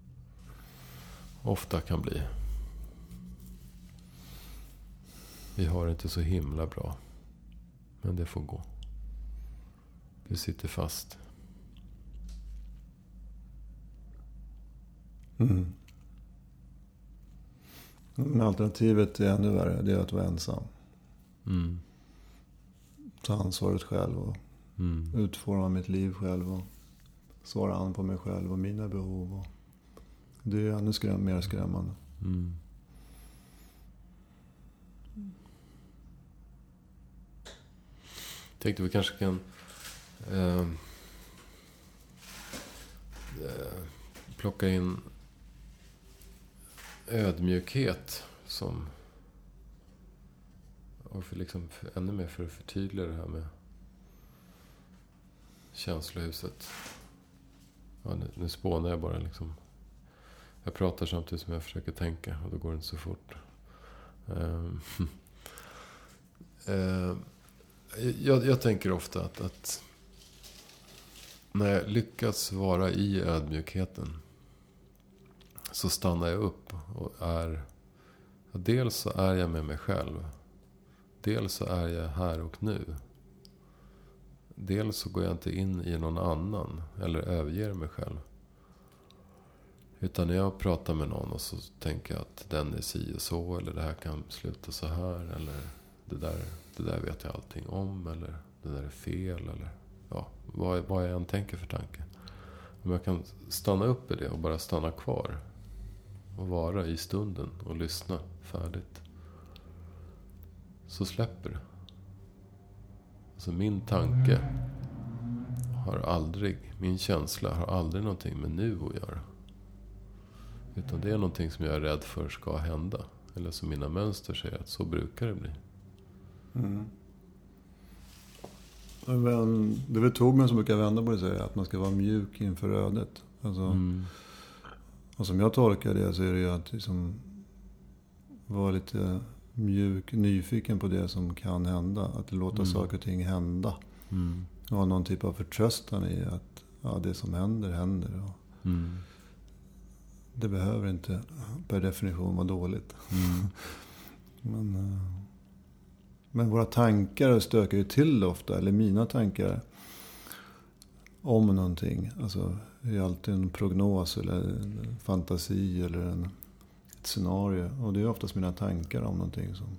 ofta kan bli. Vi har inte så himla bra. Men det får gå. Vi sitter fast. Mm. Men alternativet är ännu värre. Det är att vara ensam. Mm. Ta ansvaret själv och utforma mitt liv själv. Och svara an på mig själv och mina behov. Och det är ännu mer skrämmande. Mm. Tänkte vi kanske kan plocka in ödmjukhet som, och för liksom ännu mer för att förtydliga det här med känslohuset. Ja, nu spånar jag bara liksom. Jag pratar samtidigt som jag försöker tänka och då går det inte så fort. Jag tänker ofta att när jag lyckas vara i ödmjukheten så stannar jag upp och dels så är jag med mig själv. Dels så är jag här och nu. Dels så går jag inte in i någon annan eller överger mig själv. Utan när jag pratar med någon och så tänker jag att den är si och så, eller det här kan sluta så här, eller det där vet jag allting om, eller det där är fel, eller ja, vad jag än tänker för tanke. Om jag kan stanna upp i det och bara stanna kvar och vara i stunden och lyssna färdigt, så släpper det. Alltså min tanke min känsla har aldrig någonting med nu att göra. Utan det är någonting som jag är rädd för ska hända. Eller som mina mönster säger att så brukar det bli. Mm. Men det är väl Torbjörn som brukar vända på det och säga att man ska vara mjuk inför ödet. Alltså, och som jag tolkar det så är det ju att liksom vara lite mjuk, nyfiken på det som kan hända. Att låta saker och ting hända. Och ha någon typ av förtröstan i att ja, det som händer. Och det behöver inte per definition vara dåligt. Men våra tankar stökar ju till ofta. Eller mina tankar om någonting. Alltså det är alltid en prognos eller en fantasi eller ett scenario. Och det är oftast mina tankar om någonting som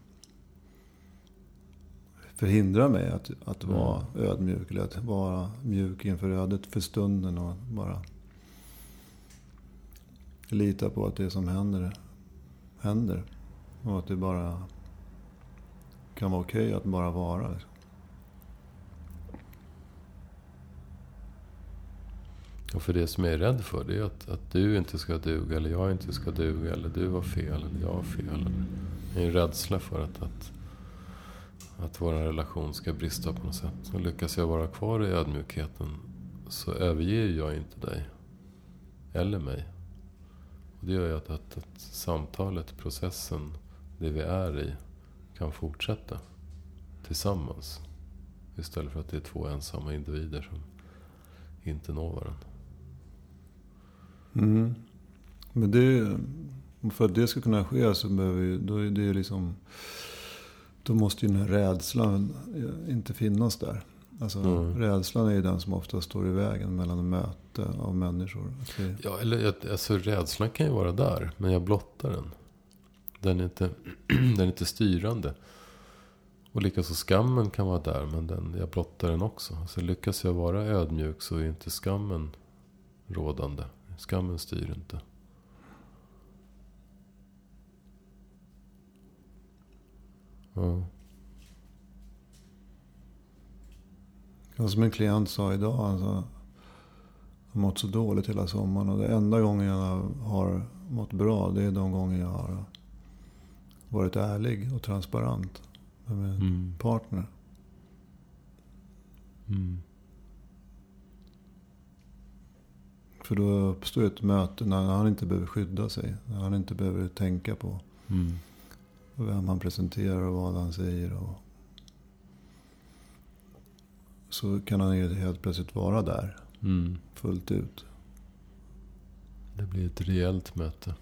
förhindrar mig att vara ödmjuk. Eller att vara mjuk inför ödet för stunden och bara lita på att det som händer. Och att det bara kan vara okej att bara vara. Liksom. Och för det som jag är rädd för, det är att du inte ska duga, eller jag inte ska duga, eller du var fel, eller jag var fel. Det är en rädsla för att vår relation ska brista på något sätt. Och lyckas jag vara kvar i ödmjukheten, så överger jag inte dig. Eller mig. Och det gör ju att samtalet, processen, det vi är i, kan fortsätta tillsammans. Istället för att det är två ensamma individer som inte når varandra. Mm. Men det, för att det ska kunna ske så behöver vi, då är det liksom, då måste ju den här rädslan inte finnas där. Alltså rädslan är ju den som ofta står i vägen mellan ett möte av människor. Ja, eller alltså rädslan kan ju vara där, men jag blottar den. Den är inte styrande. Och likaså skammen kan vara där, men jag blottar den också. Så lyckas jag vara ödmjuk, så är inte skammen rådande. Skammen styr inte. Ja. Som en klient sa idag, alltså, jag har mått så dåligt hela sommaren. Och det enda gången jag har mått bra, det är de gånger jag har varit ärlig och transparent med min partner. Mm. För då uppstår ett möte när han inte behöver skydda sig. När han inte behöver tänka på vem han presenterar och vad han säger. Och så kan han ju helt plötsligt vara där. Fullt ut. Det blir ett rejält möte.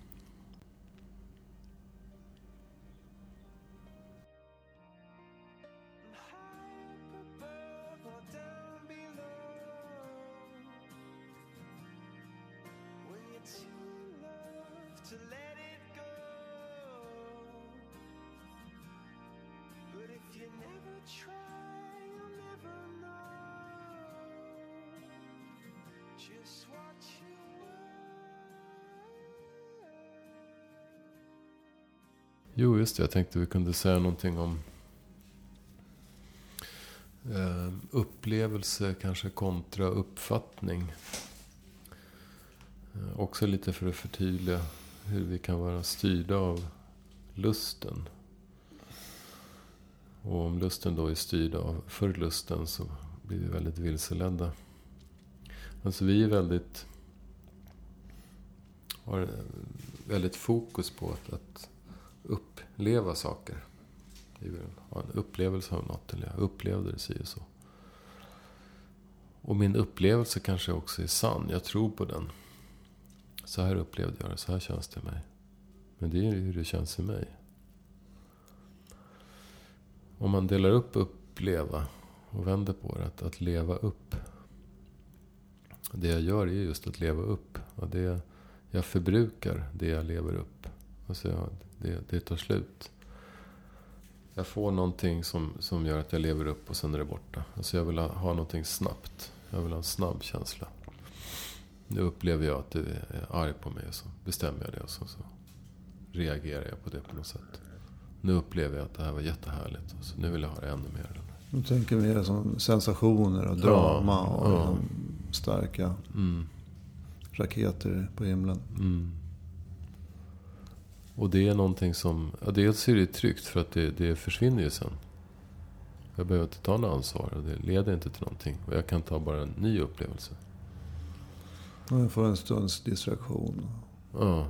Jo, just det. Jag tänkte vi kunde säga någonting om upplevelse kanske kontra uppfattning. Också lite för att förtydliga hur vi kan vara styrda av lusten. Och om lusten då är styrd av förlusten, så blir vi väldigt vilseledda. Alltså vi är har väldigt fokus på att uppleva saker. Vi vill ha en upplevelse av något, eller jag upplevde det så. Och min upplevelse kanske också är sann. Jag tror på den. Så här upplevde jag det, så här känns det i mig. Men det är hur det känns i mig. Om man delar upp uppleva och vänder på det, att leva upp. Det jag gör är just att leva upp. Och jag förbrukar det jag lever upp. Alltså det tar slut. Jag får någonting som gör att jag lever upp och sen är det borta. Alltså jag vill ha någonting snabbt. Jag vill ha en snabb känsla. Nu upplever jag att du är arg på mig, och så bestämmer jag det, och så reagerar jag på det på något sätt. Nu upplever jag att det här var jättehärligt, och så nu vill jag ha det ännu mer. Du tänker mer som sensationer och drama och starka raketer på himlen. Och det är någonting som, dels är det tryggt för att det försvinner ju sen. Jag behöver inte ta något ansvar, och det leder inte till någonting. Och jag kan ta bara en ny upplevelse. Och jag får en stunds distraktion. Ja.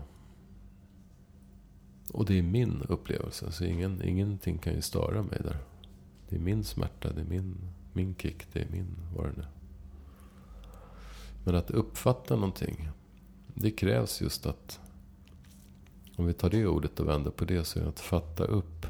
Och det är min upplevelse. Så ingenting kan ju störa mig där. Det är min smärta, det är min kick, det är min, vad det nu. Men att uppfatta någonting, det krävs just att, om vi tar det ordet och vänder på det, så är det att fatta upp.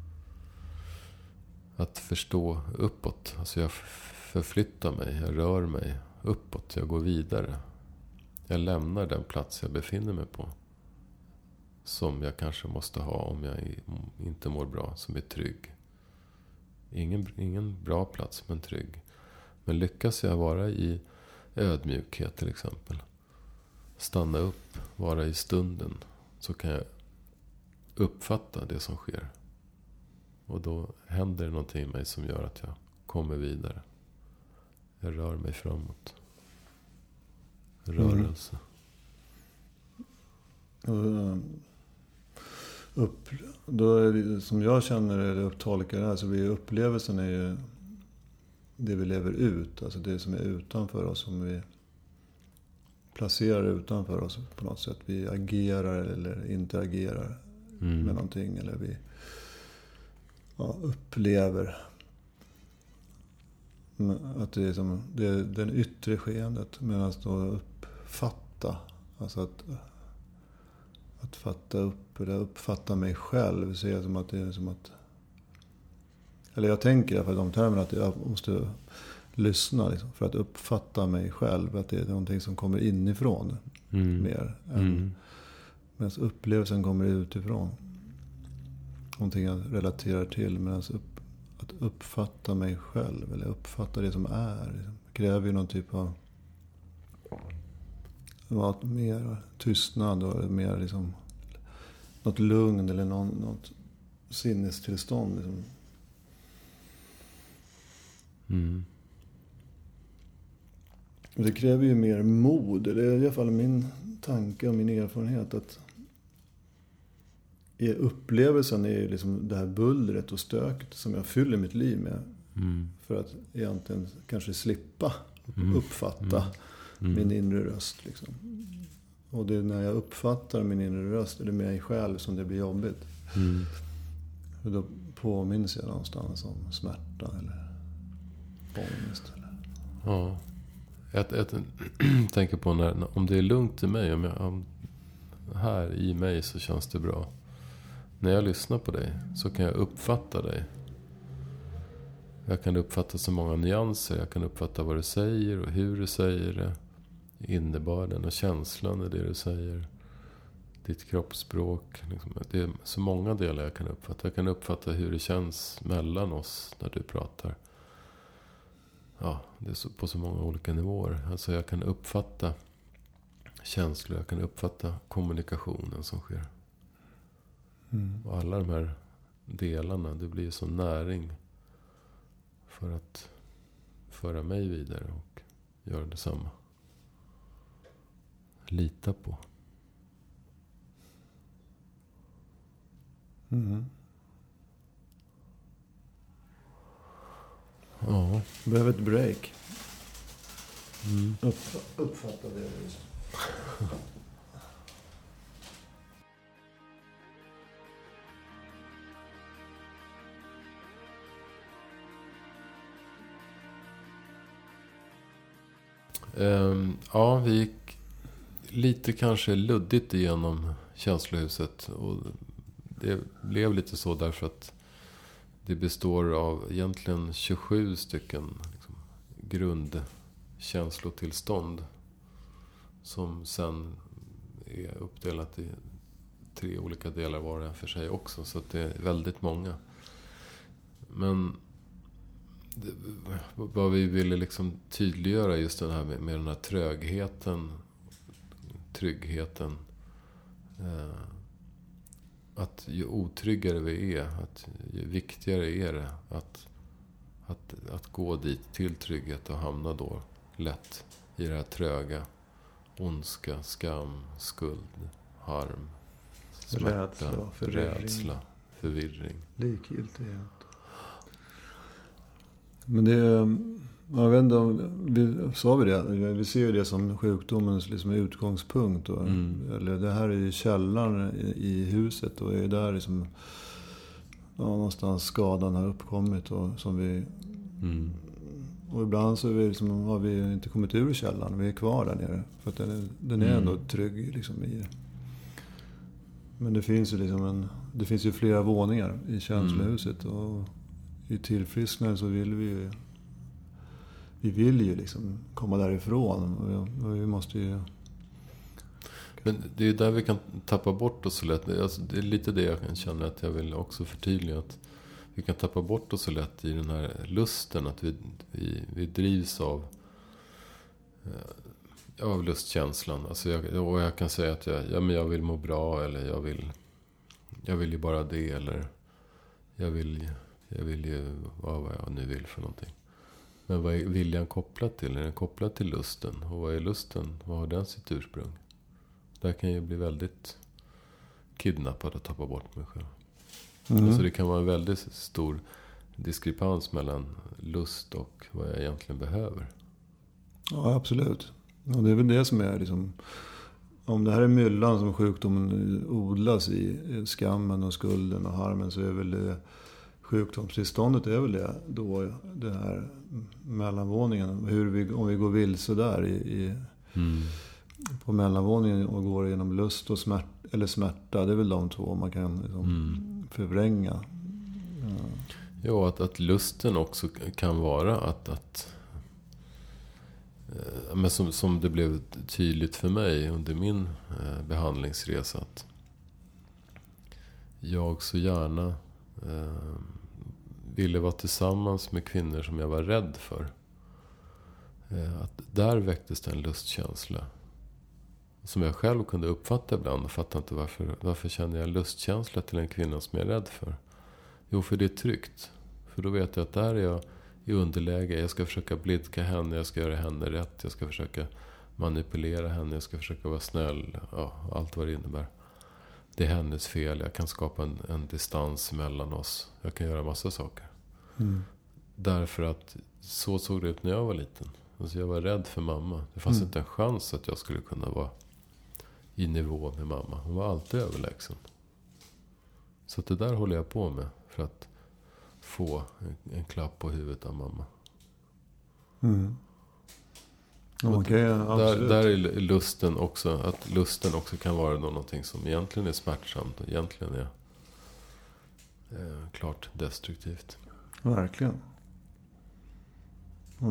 Att förstå uppåt. Alltså jag förflyttar mig, jag rör mig uppåt, jag går vidare. Jag lämnar den plats jag befinner mig på. Som jag kanske måste ha om jag inte mår bra, som är trygg. Ingen bra plats, men trygg. Men lyckas jag vara i ödmjukhet till exempel, stanna upp, vara i stunden, så kan jag uppfatta det som sker. Och då händer det någonting i mig som gör att jag kommer vidare. Jag rör mig framåt. Rörelse. Då är det, som jag känner eller upptolkar det här, så blir upplevelsen är ju det vi lever ut. Alltså det som är utanför oss, som vi placerar utanför oss på något sätt. Vi agerar eller interagerar med någonting. Eller vi upplever att det är som det är den yttre skeendet. Medan då uppfatta, alltså att fatta upp eller uppfatta mig själv, ser jag som att det är som att, eller jag tänker i alla fall de termerna, att jag måste lyssna liksom, för att uppfatta mig själv, att det är någonting som kommer inifrån mer än medan upplevelsen kommer utifrån, någonting jag relaterar till. Medan att uppfatta mig själv eller uppfatta det som är liksom, kräver ju någon typ av mer tystnad och mer liksom något lugn eller något sinnestillstånd liksom. Det kräver ju mer mod. Det är i alla fall min tanke och min erfarenhet, att upplevelsen är liksom det här bullret och stöket som jag fyller mitt liv med. För att egentligen kanske slippa uppfatta min inre röst liksom. Och det är när jag uppfattar min inre röst, eller mig själv, som det blir jobbigt. För då påminns jag någonstans om smärta eller ångest. Ja. Jag tänker på om det är lugnt i mig, om här i mig så känns det bra. När jag lyssnar på dig så kan jag uppfatta dig. Jag kan uppfatta så många nyanser. Jag kan uppfatta vad du säger och hur du säger det. Innebörden och känslan i det du säger. Ditt kroppsspråk. Liksom. Det är så många delar jag kan uppfatta. Jag kan uppfatta hur det känns mellan oss när du pratar. Ja, det är på så många olika nivåer. Alltså jag kan uppfatta känslor. Jag kan uppfatta kommunikationen som sker. Och alla de här delarna, det blir som näring för att föra mig vidare och göra detsamma. Lita på. Ja. Behöver ett break. Uppfatta det. Ja, vi gick lite kanske luddigt igenom känslohuset. Och det blev lite så därför att det består av egentligen 27 stycken liksom, grundkänslotillstånd. Som sen är uppdelat i 3 olika delar var för sig också. Så att det är väldigt många. Men vad vi ville liksom tydliggöra just den här med den här trögheten, tryggheten. Att ju otryggare vi är, att ju viktigare är det att gå dit till trygghet och hamna då lätt i det här tröga. Ondska, skam, skuld, harm, smärta, rädsla, förvirring. Likgiltighet. Men det, jag vet inte om sa vi det. Vi ser ju det som sjukdomens liksom utgångspunkt. Och, eller det här är ju källaren i huset. Och det är där liksom, någonstans skadan har uppkommit. Och, som vi, och ibland så är vi liksom, har vi inte kommit ur källaren. Vi är kvar där nere. För att den är ändå trygg liksom, i det. Men det finns ju liksom det finns ju flera våningar i känslohuset. Och i tillfrisknande så vill vi vill ju liksom komma därifrån. Och vi måste ju... Men det är där vi kan tappa bort oss så lätt. Alltså, det är lite det jag kan känna att jag vill också förtydliga. Att vi kan tappa bort oss så lätt i den här lusten. Att vi drivs av av lustkänslan. Alltså jag kan säga att jag vill må bra, eller jag vill ju bara det, eller jag vill ju vad jag nu vill för någonting. Men vad är viljan kopplad till? Är den kopplad till lusten? Och vad är lusten? Vad har den sitt ursprung? Där kan jag bli väldigt kidnappad och tappa bort mig själv. Så det kan vara en väldigt stor diskrepans mellan lust och vad jag egentligen behöver. Ja, absolut. Och det är väl det som är liksom, om det här är myllan som sjukdomen odlas i, skammen och skulden och harmen, så är väl det sjukdomstillståndet är väl det då, det här mellanvåningen. Om vi går vilse där på mellanvåningen och går genom lust och smärta, det är väl de två man kan liksom förvränga. Ja, att lusten också kan vara att men som det blev tydligt för mig under min behandlingsresa, att jag så gärna ville vara tillsammans med kvinnor som jag var rädd för. Att där väcktes det en lustkänsla som jag själv kunde uppfatta ibland, och fattade inte varför känner jag en lustkänsla till en kvinna som jag är rädd för. Jo, för det är tryggt. För då vet jag att där är jag i underläge. Jag ska försöka blidka henne, jag ska göra henne rätt, jag ska försöka manipulera henne, jag ska försöka vara snäll. Ja, allt vad det innebär. Det är hennes fel, jag kan skapa en distans mellan oss. Jag kan göra massa saker. Därför att så såg det ut när jag var liten. Alltså jag var rädd för mamma. Det fanns inte en chans att jag skulle kunna vara i nivå med mamma. Hon var alltid överlägsen. Så att det där håller jag på med för att få en klapp på huvudet av mamma. Okay, där är lusten också. Att lusten också kan vara någonting som egentligen är smärtsamt. Och egentligen är klart destruktivt. Verkligen. Och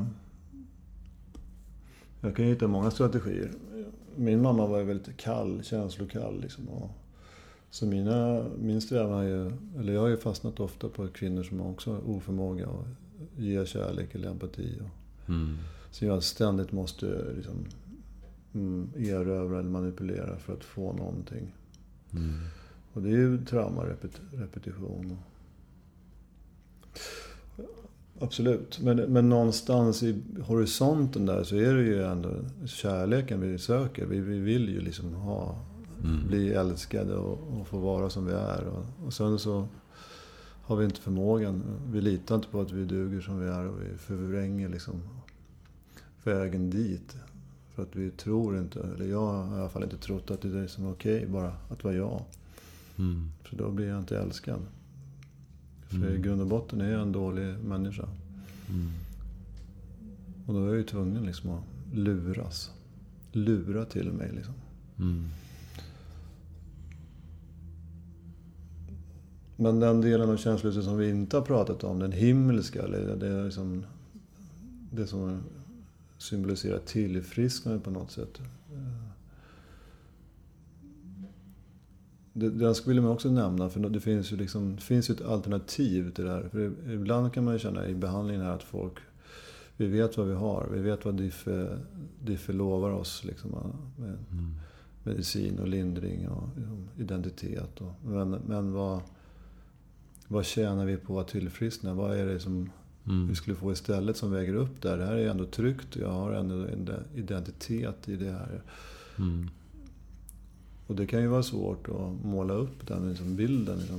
jag kan hitta många strategier. Min mamma var ju väldigt kall, känslokall liksom. Så min strävan är ju, eller jag har ju fastnat ofta på kvinnor som också har oförmåga att ge kärlek eller empati. Så jag ständigt måste liksom erövra eller manipulera för att få någonting. Och det är ju traumarepetition. Absolut. Men någonstans i horisonten där så är det ju ändå kärleken vi söker. Vi vill ju liksom bli älskade och få vara som vi är. Och sen så har vi inte förmågan. Vi litar inte på att vi duger som vi är, och vi förvränger liksom vägen dit. För att vi tror inte, eller jag har i alla fall inte trott att det är som okej bara att vara jag. För då blir jag inte älskad. För i grund och botten är jag en dålig människa. Och då är jag ju tvungen liksom att lura till mig liksom. Men den delen av känslan som vi inte har pratat om, den himmelska, eller det är liksom det som symboliserar tillfrisknande på något sätt. Den skulle man också nämna, för det finns ju finns ett alternativ till det här. För ibland kan man ju känna i behandlingen här att vi vet vad vi har. Vi vet vad Diffe lovar oss liksom, med medicin och lindring och liksom, identitet. Men vad tjänar vi på att tillfriskna? Vad är det som vi skulle få istället som väger upp där? Det här är ändå tryggt. Jag har ändå en identitet i det här. Och det kan ju vara svårt att måla upp den liksom bilden. Liksom.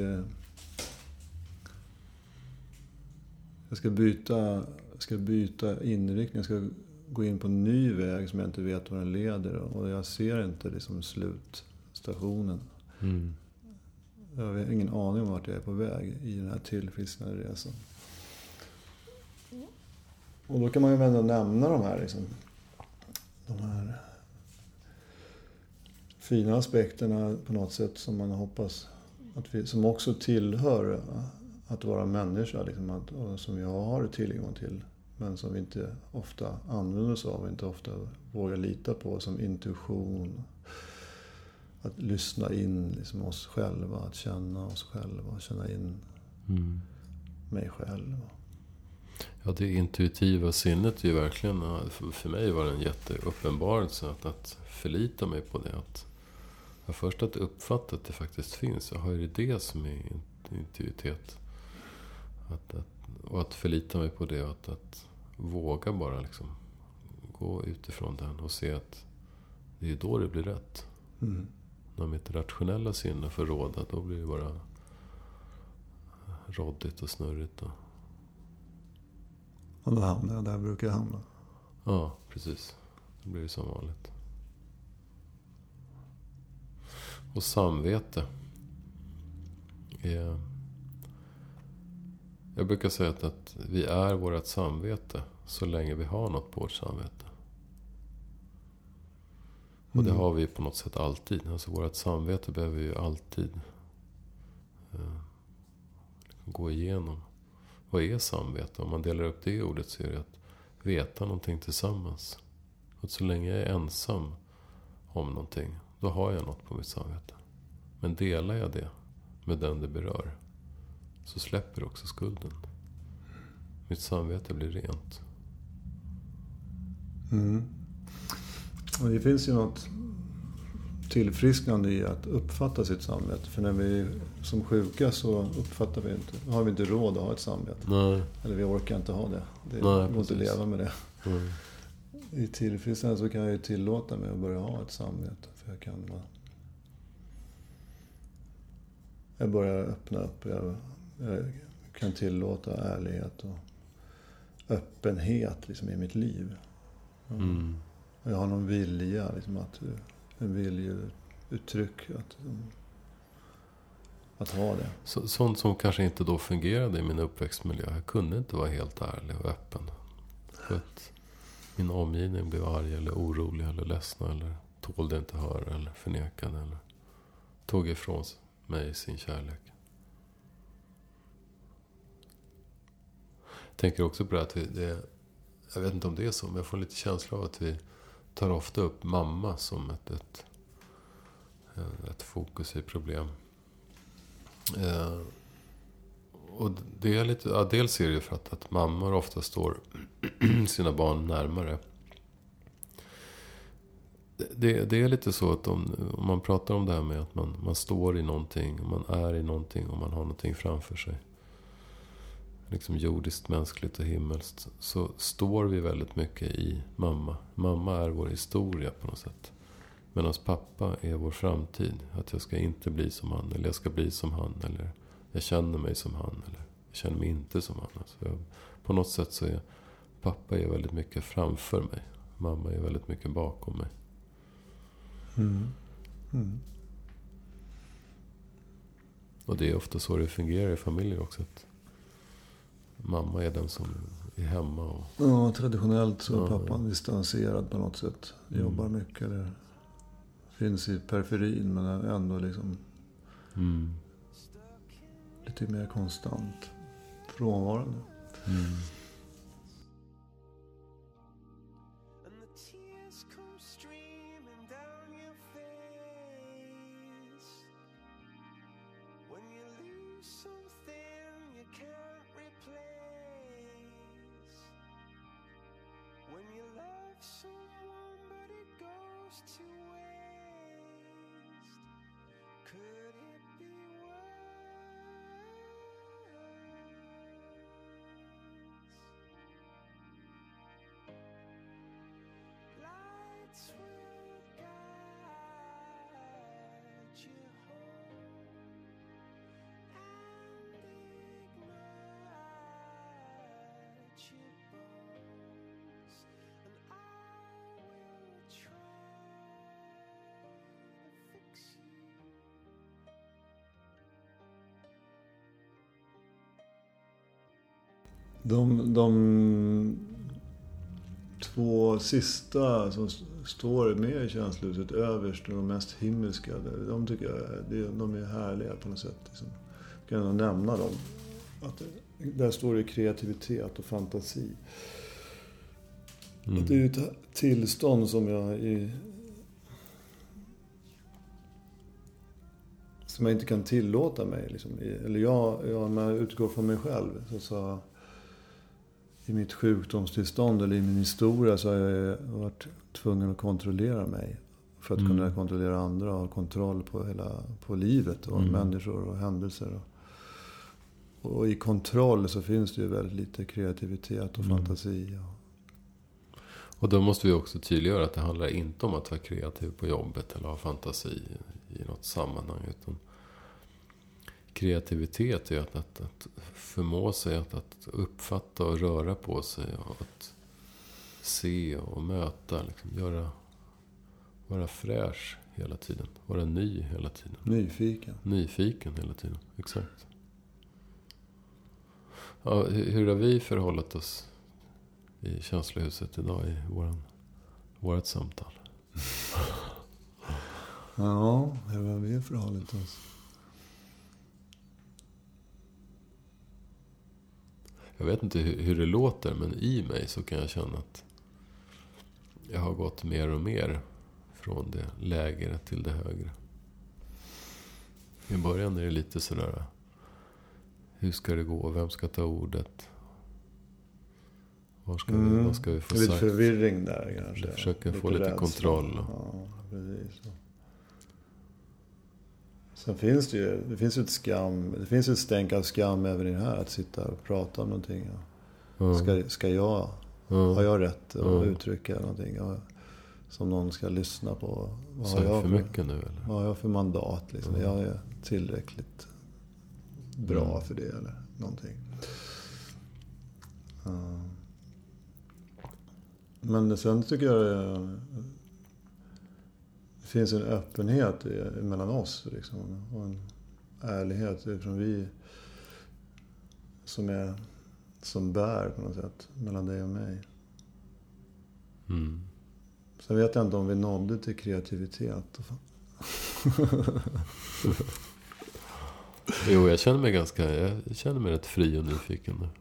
Jag ska byta inriktning. Jag ska gå in på en ny väg som jag inte vet var den leder. Och jag ser inte liksom slutstationen. Jag har ingen aning om vart jag är på väg i den här tillfrisknande resan. Och då kan man ju ändå nämna de här fina aspekterna på något sätt som man hoppas att som också tillhör att vara människa liksom, och som jag har tillgång till, men som vi inte ofta använder oss av, inte ofta vågar lita på, som intuition, att lyssna in liksom oss själva, att känna oss själva, känna in mig själv. Ja, det intuitiva sinnet är ju verkligen, för mig var det en jätteuppenbarelse att förlita mig på det. Först att uppfatta att det faktiskt finns. Jag har ju det som är intuitet. Och att förlita mig på det. Och att våga bara liksom gå utifrån den och se att det är då det blir rätt. Mm. När mitt rationella sinne får råda, då blir det bara råddigt och snurrigt. Och då hamnar jag där brukar jag hamna. Ja, precis. Det blir som vanligt. Och samvete. Jag brukar säga att vi är vårt samvete så länge vi har något på vårt samvete. Och det har vi på något sätt alltid. Alltså vårt samvete behöver vi ju alltid gå igenom. Vad är samvete? Om man delar upp det i ordet så är det att veta någonting tillsammans. Och så länge jag är ensam om någonting, då har jag något på mitt samvete. Men delar jag det med den det berör, så släpper också skulden. Mitt samvete blir rent. Mm. Och det finns ju något tillfrisknande i att uppfatta sitt samvete. För när vi är som sjuka så uppfattar vi inte, har vi inte råd att ha ett samvete. Nej. Eller vi orkar inte ha det. Det Nej, går inte att precis. leva med det. Mm. I tillfrisknande så kan jag ju tillåta mig att börja ha ett samvete. För jag börjar öppna upp. Jag kan tillåta ärlighet och öppenhet liksom i mitt liv. Mm. Och jag har någon vilja, liksom en viljeuttryck att ha det. Sånt som kanske inte då fungerade i min uppväxtmiljö. Jag kunde inte vara helt ärlig och öppen. För att min omgivning blev arg eller orolig eller ledsna eller tålde inte höra eller förnekade eller tog ifrån mig sin kärlek. Jag tänker också på det att jag vet inte om det är så, men jag får lite känsla av att vi tar ofta upp mamma som ett fokus i problem. Och det är lite, ja, dels är det ju för att mammor ofta står sina barn närmare. Det är lite så att om man pratar om det här med att man står i någonting, man är i någonting och man har någonting framför sig. Liksom jordiskt, mänskligt och himmelskt. Så står vi väldigt mycket i mamma. Mamma är vår historia på något sätt. Medan pappa är vår framtid. Att jag ska inte bli som han. Eller jag ska bli som han. Eller jag känner mig som han. Eller jag känner mig inte som han. Alltså på något sätt så är pappa är väldigt mycket framför mig. Mamma är väldigt mycket bakom mig. Mm. Mm. Och det är ofta så det fungerar i familjer också. Att mamma är den som är hemma. Och Ja, traditionellt så är pappan distanserad på något sätt. Jobbar mycket eller finns i periferin men är ändå liksom lite mer konstant frånvarande. Mm. And the tears come streaming down your face when you lose something you can't replace, when you love someone but it goes to waste. Could it be lights will guide you home and ignite your bones, and I will try to fix you. De två sista som står med i känslohuset överst och de mest himmelska, de tycker jag de är härliga på något sätt. Liksom. Jag kan jag nämna dem. Att där står det kreativitet och fantasi. Att det är ett tillstånd som som jag inte kan tillåta mig. Liksom. Eller jag, när jag utgår från mig själv så i mitt sjukdomstillstånd eller i min historia så har jag varit tvungen att kontrollera mig. För att kunna kontrollera andra och ha kontroll på livet och människor och händelser. Och i kontroll så finns det ju väldigt lite kreativitet och fantasi. Och då måste vi också tydliggöra att det handlar inte om att vara kreativ på jobbet eller ha fantasi i något sammanhang. Utan kreativitet är att förmå sig att uppfatta och röra på sig. Och att se och möta. Liksom, vara fräsch hela tiden. Vara ny hela tiden. Nyfiken hela tiden, exakt. Ja, hur har vi förhållit oss i känslohuset idag i vårat samtal? Ja, hur har vi förhållit oss? Jag vet inte hur det låter, men i mig så kan jag känna att jag har gått mer och mer från det lägre till det högre. I början är det lite sådär, hur ska det gå? Vem ska ta ordet? Vad ska vi få lite sagt? Förvirring där kanske. Försöka få lite kontroll. Ja, precis. Sen finns det finns ju ett skam. Det finns ett stänk av skam även i det här. Att sitta och prata om någonting. Ska jag... Har jag rätt att uttrycka någonting? Som någon ska lyssna på. Så är det för mycket nu eller? Vad har jag för mandat liksom? Jag är tillräckligt bra för det eller någonting. Men sen tycker jag det finns en öppenhet mellan oss liksom, och en ärlighet från vi som bär på något sätt mellan dig och mig. Sen vet jag inte om vi nådde till kreativitet. Jo, jag känner mig rätt fri och nyfiken nu.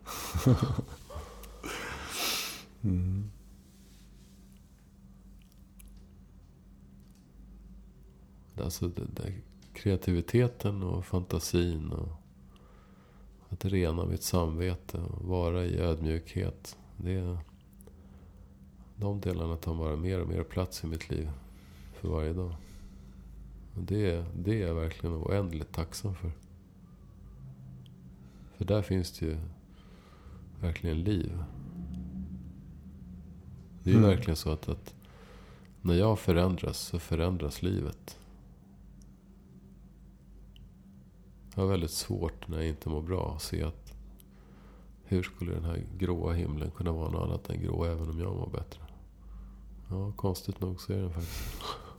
Alltså kreativiteten och fantasin och att rena mitt samvete och vara i ödmjukhet. De delarna tar bara mer och mer plats i mitt liv för varje dag. Och det är jag verkligen oändligt tacksam för. För där finns det ju verkligen liv. Det är ju verkligen så att när jag förändras så förändras livet. Jag har väldigt svårt när jag inte mår bra att se att hur skulle den här gråa himlen kunna vara något annat än grå även om jag mår bättre. Ja, konstigt nog så är den faktiskt.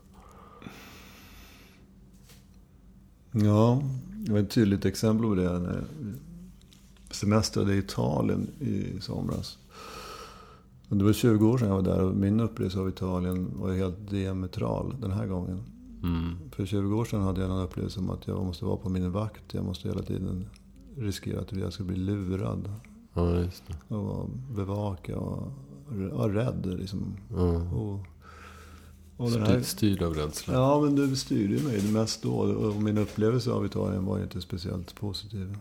Ja, det var ett tydligt exempel på det när jag semestrade i Italien i somras. Det var 20 år sedan jag var där och min upplevelse av Italien var helt diametral den här gången. För 20 år sedan hade jag en upplevelse om att jag måste vara på min vakt. Jag måste hela tiden riskera att jag ska bli lurad. Ja, just det. Och bevaka och rädd liksom. Och den här... Styrd av rädsla. Ja, men det styrde mig mest då. Och min upplevelse av Italien var inte speciellt positiv.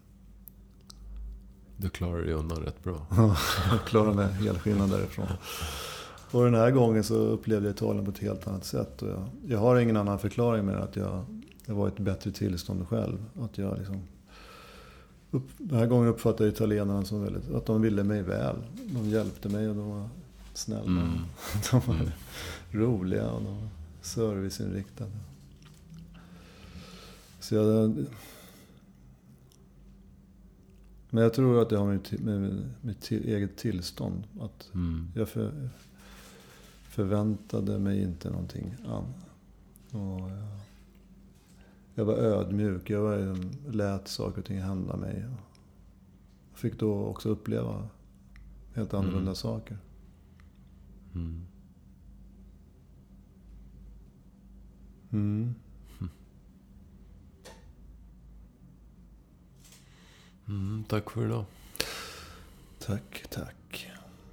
Du klarar dig undan rätt bra. Jag klarar mig helskinnad därifrån. Och den här gången så upplevde jag Italien på ett helt annat sätt. Och jag har ingen annan förklaring med att jag var i ett bättre tillstånd själv. Att jag liksom... Den här gången uppfattade jag italienarna som väldigt... Att de ville mig väl. De hjälpte mig och de var snälla. De var roliga och de var serviceinriktade. Så men jag tror att det har med mitt eget tillstånd. Att jag förväntade mig inte någonting annat. Och jag var ödmjuk. Jag lät saker och ting hända mig. Jag fick då också uppleva helt annorlunda saker. Tack för idag. Tack.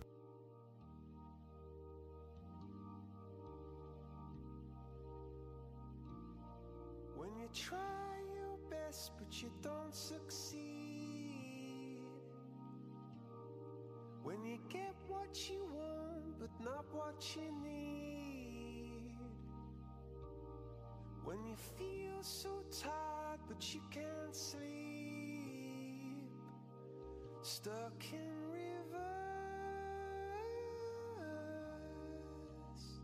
When you try your best but you don't succeed. When you get what you want, but not what you need. When you feel so tired, but you can't sleep. Stuck in reverse.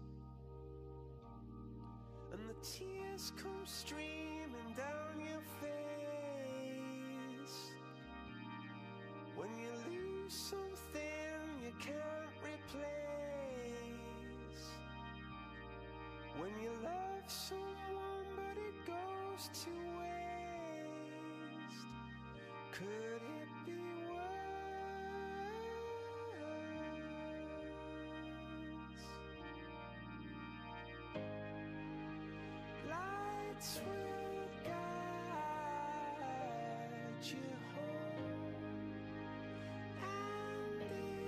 And the tears come streaming down your face. When you lose something you can't replace. When you love someone but it goes to waste. Could it be worse? Lights will guide you home and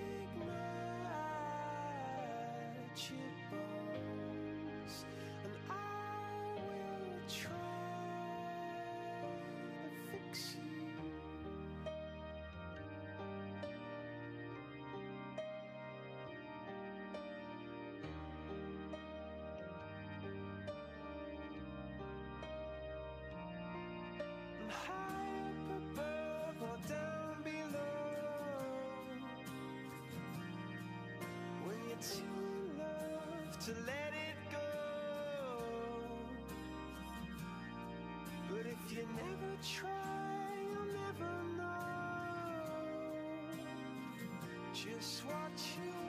ignite your bones, and I will try to fix you. And high up above or down below, when you're too in love to let it go. But if you never try, you'll never know just what you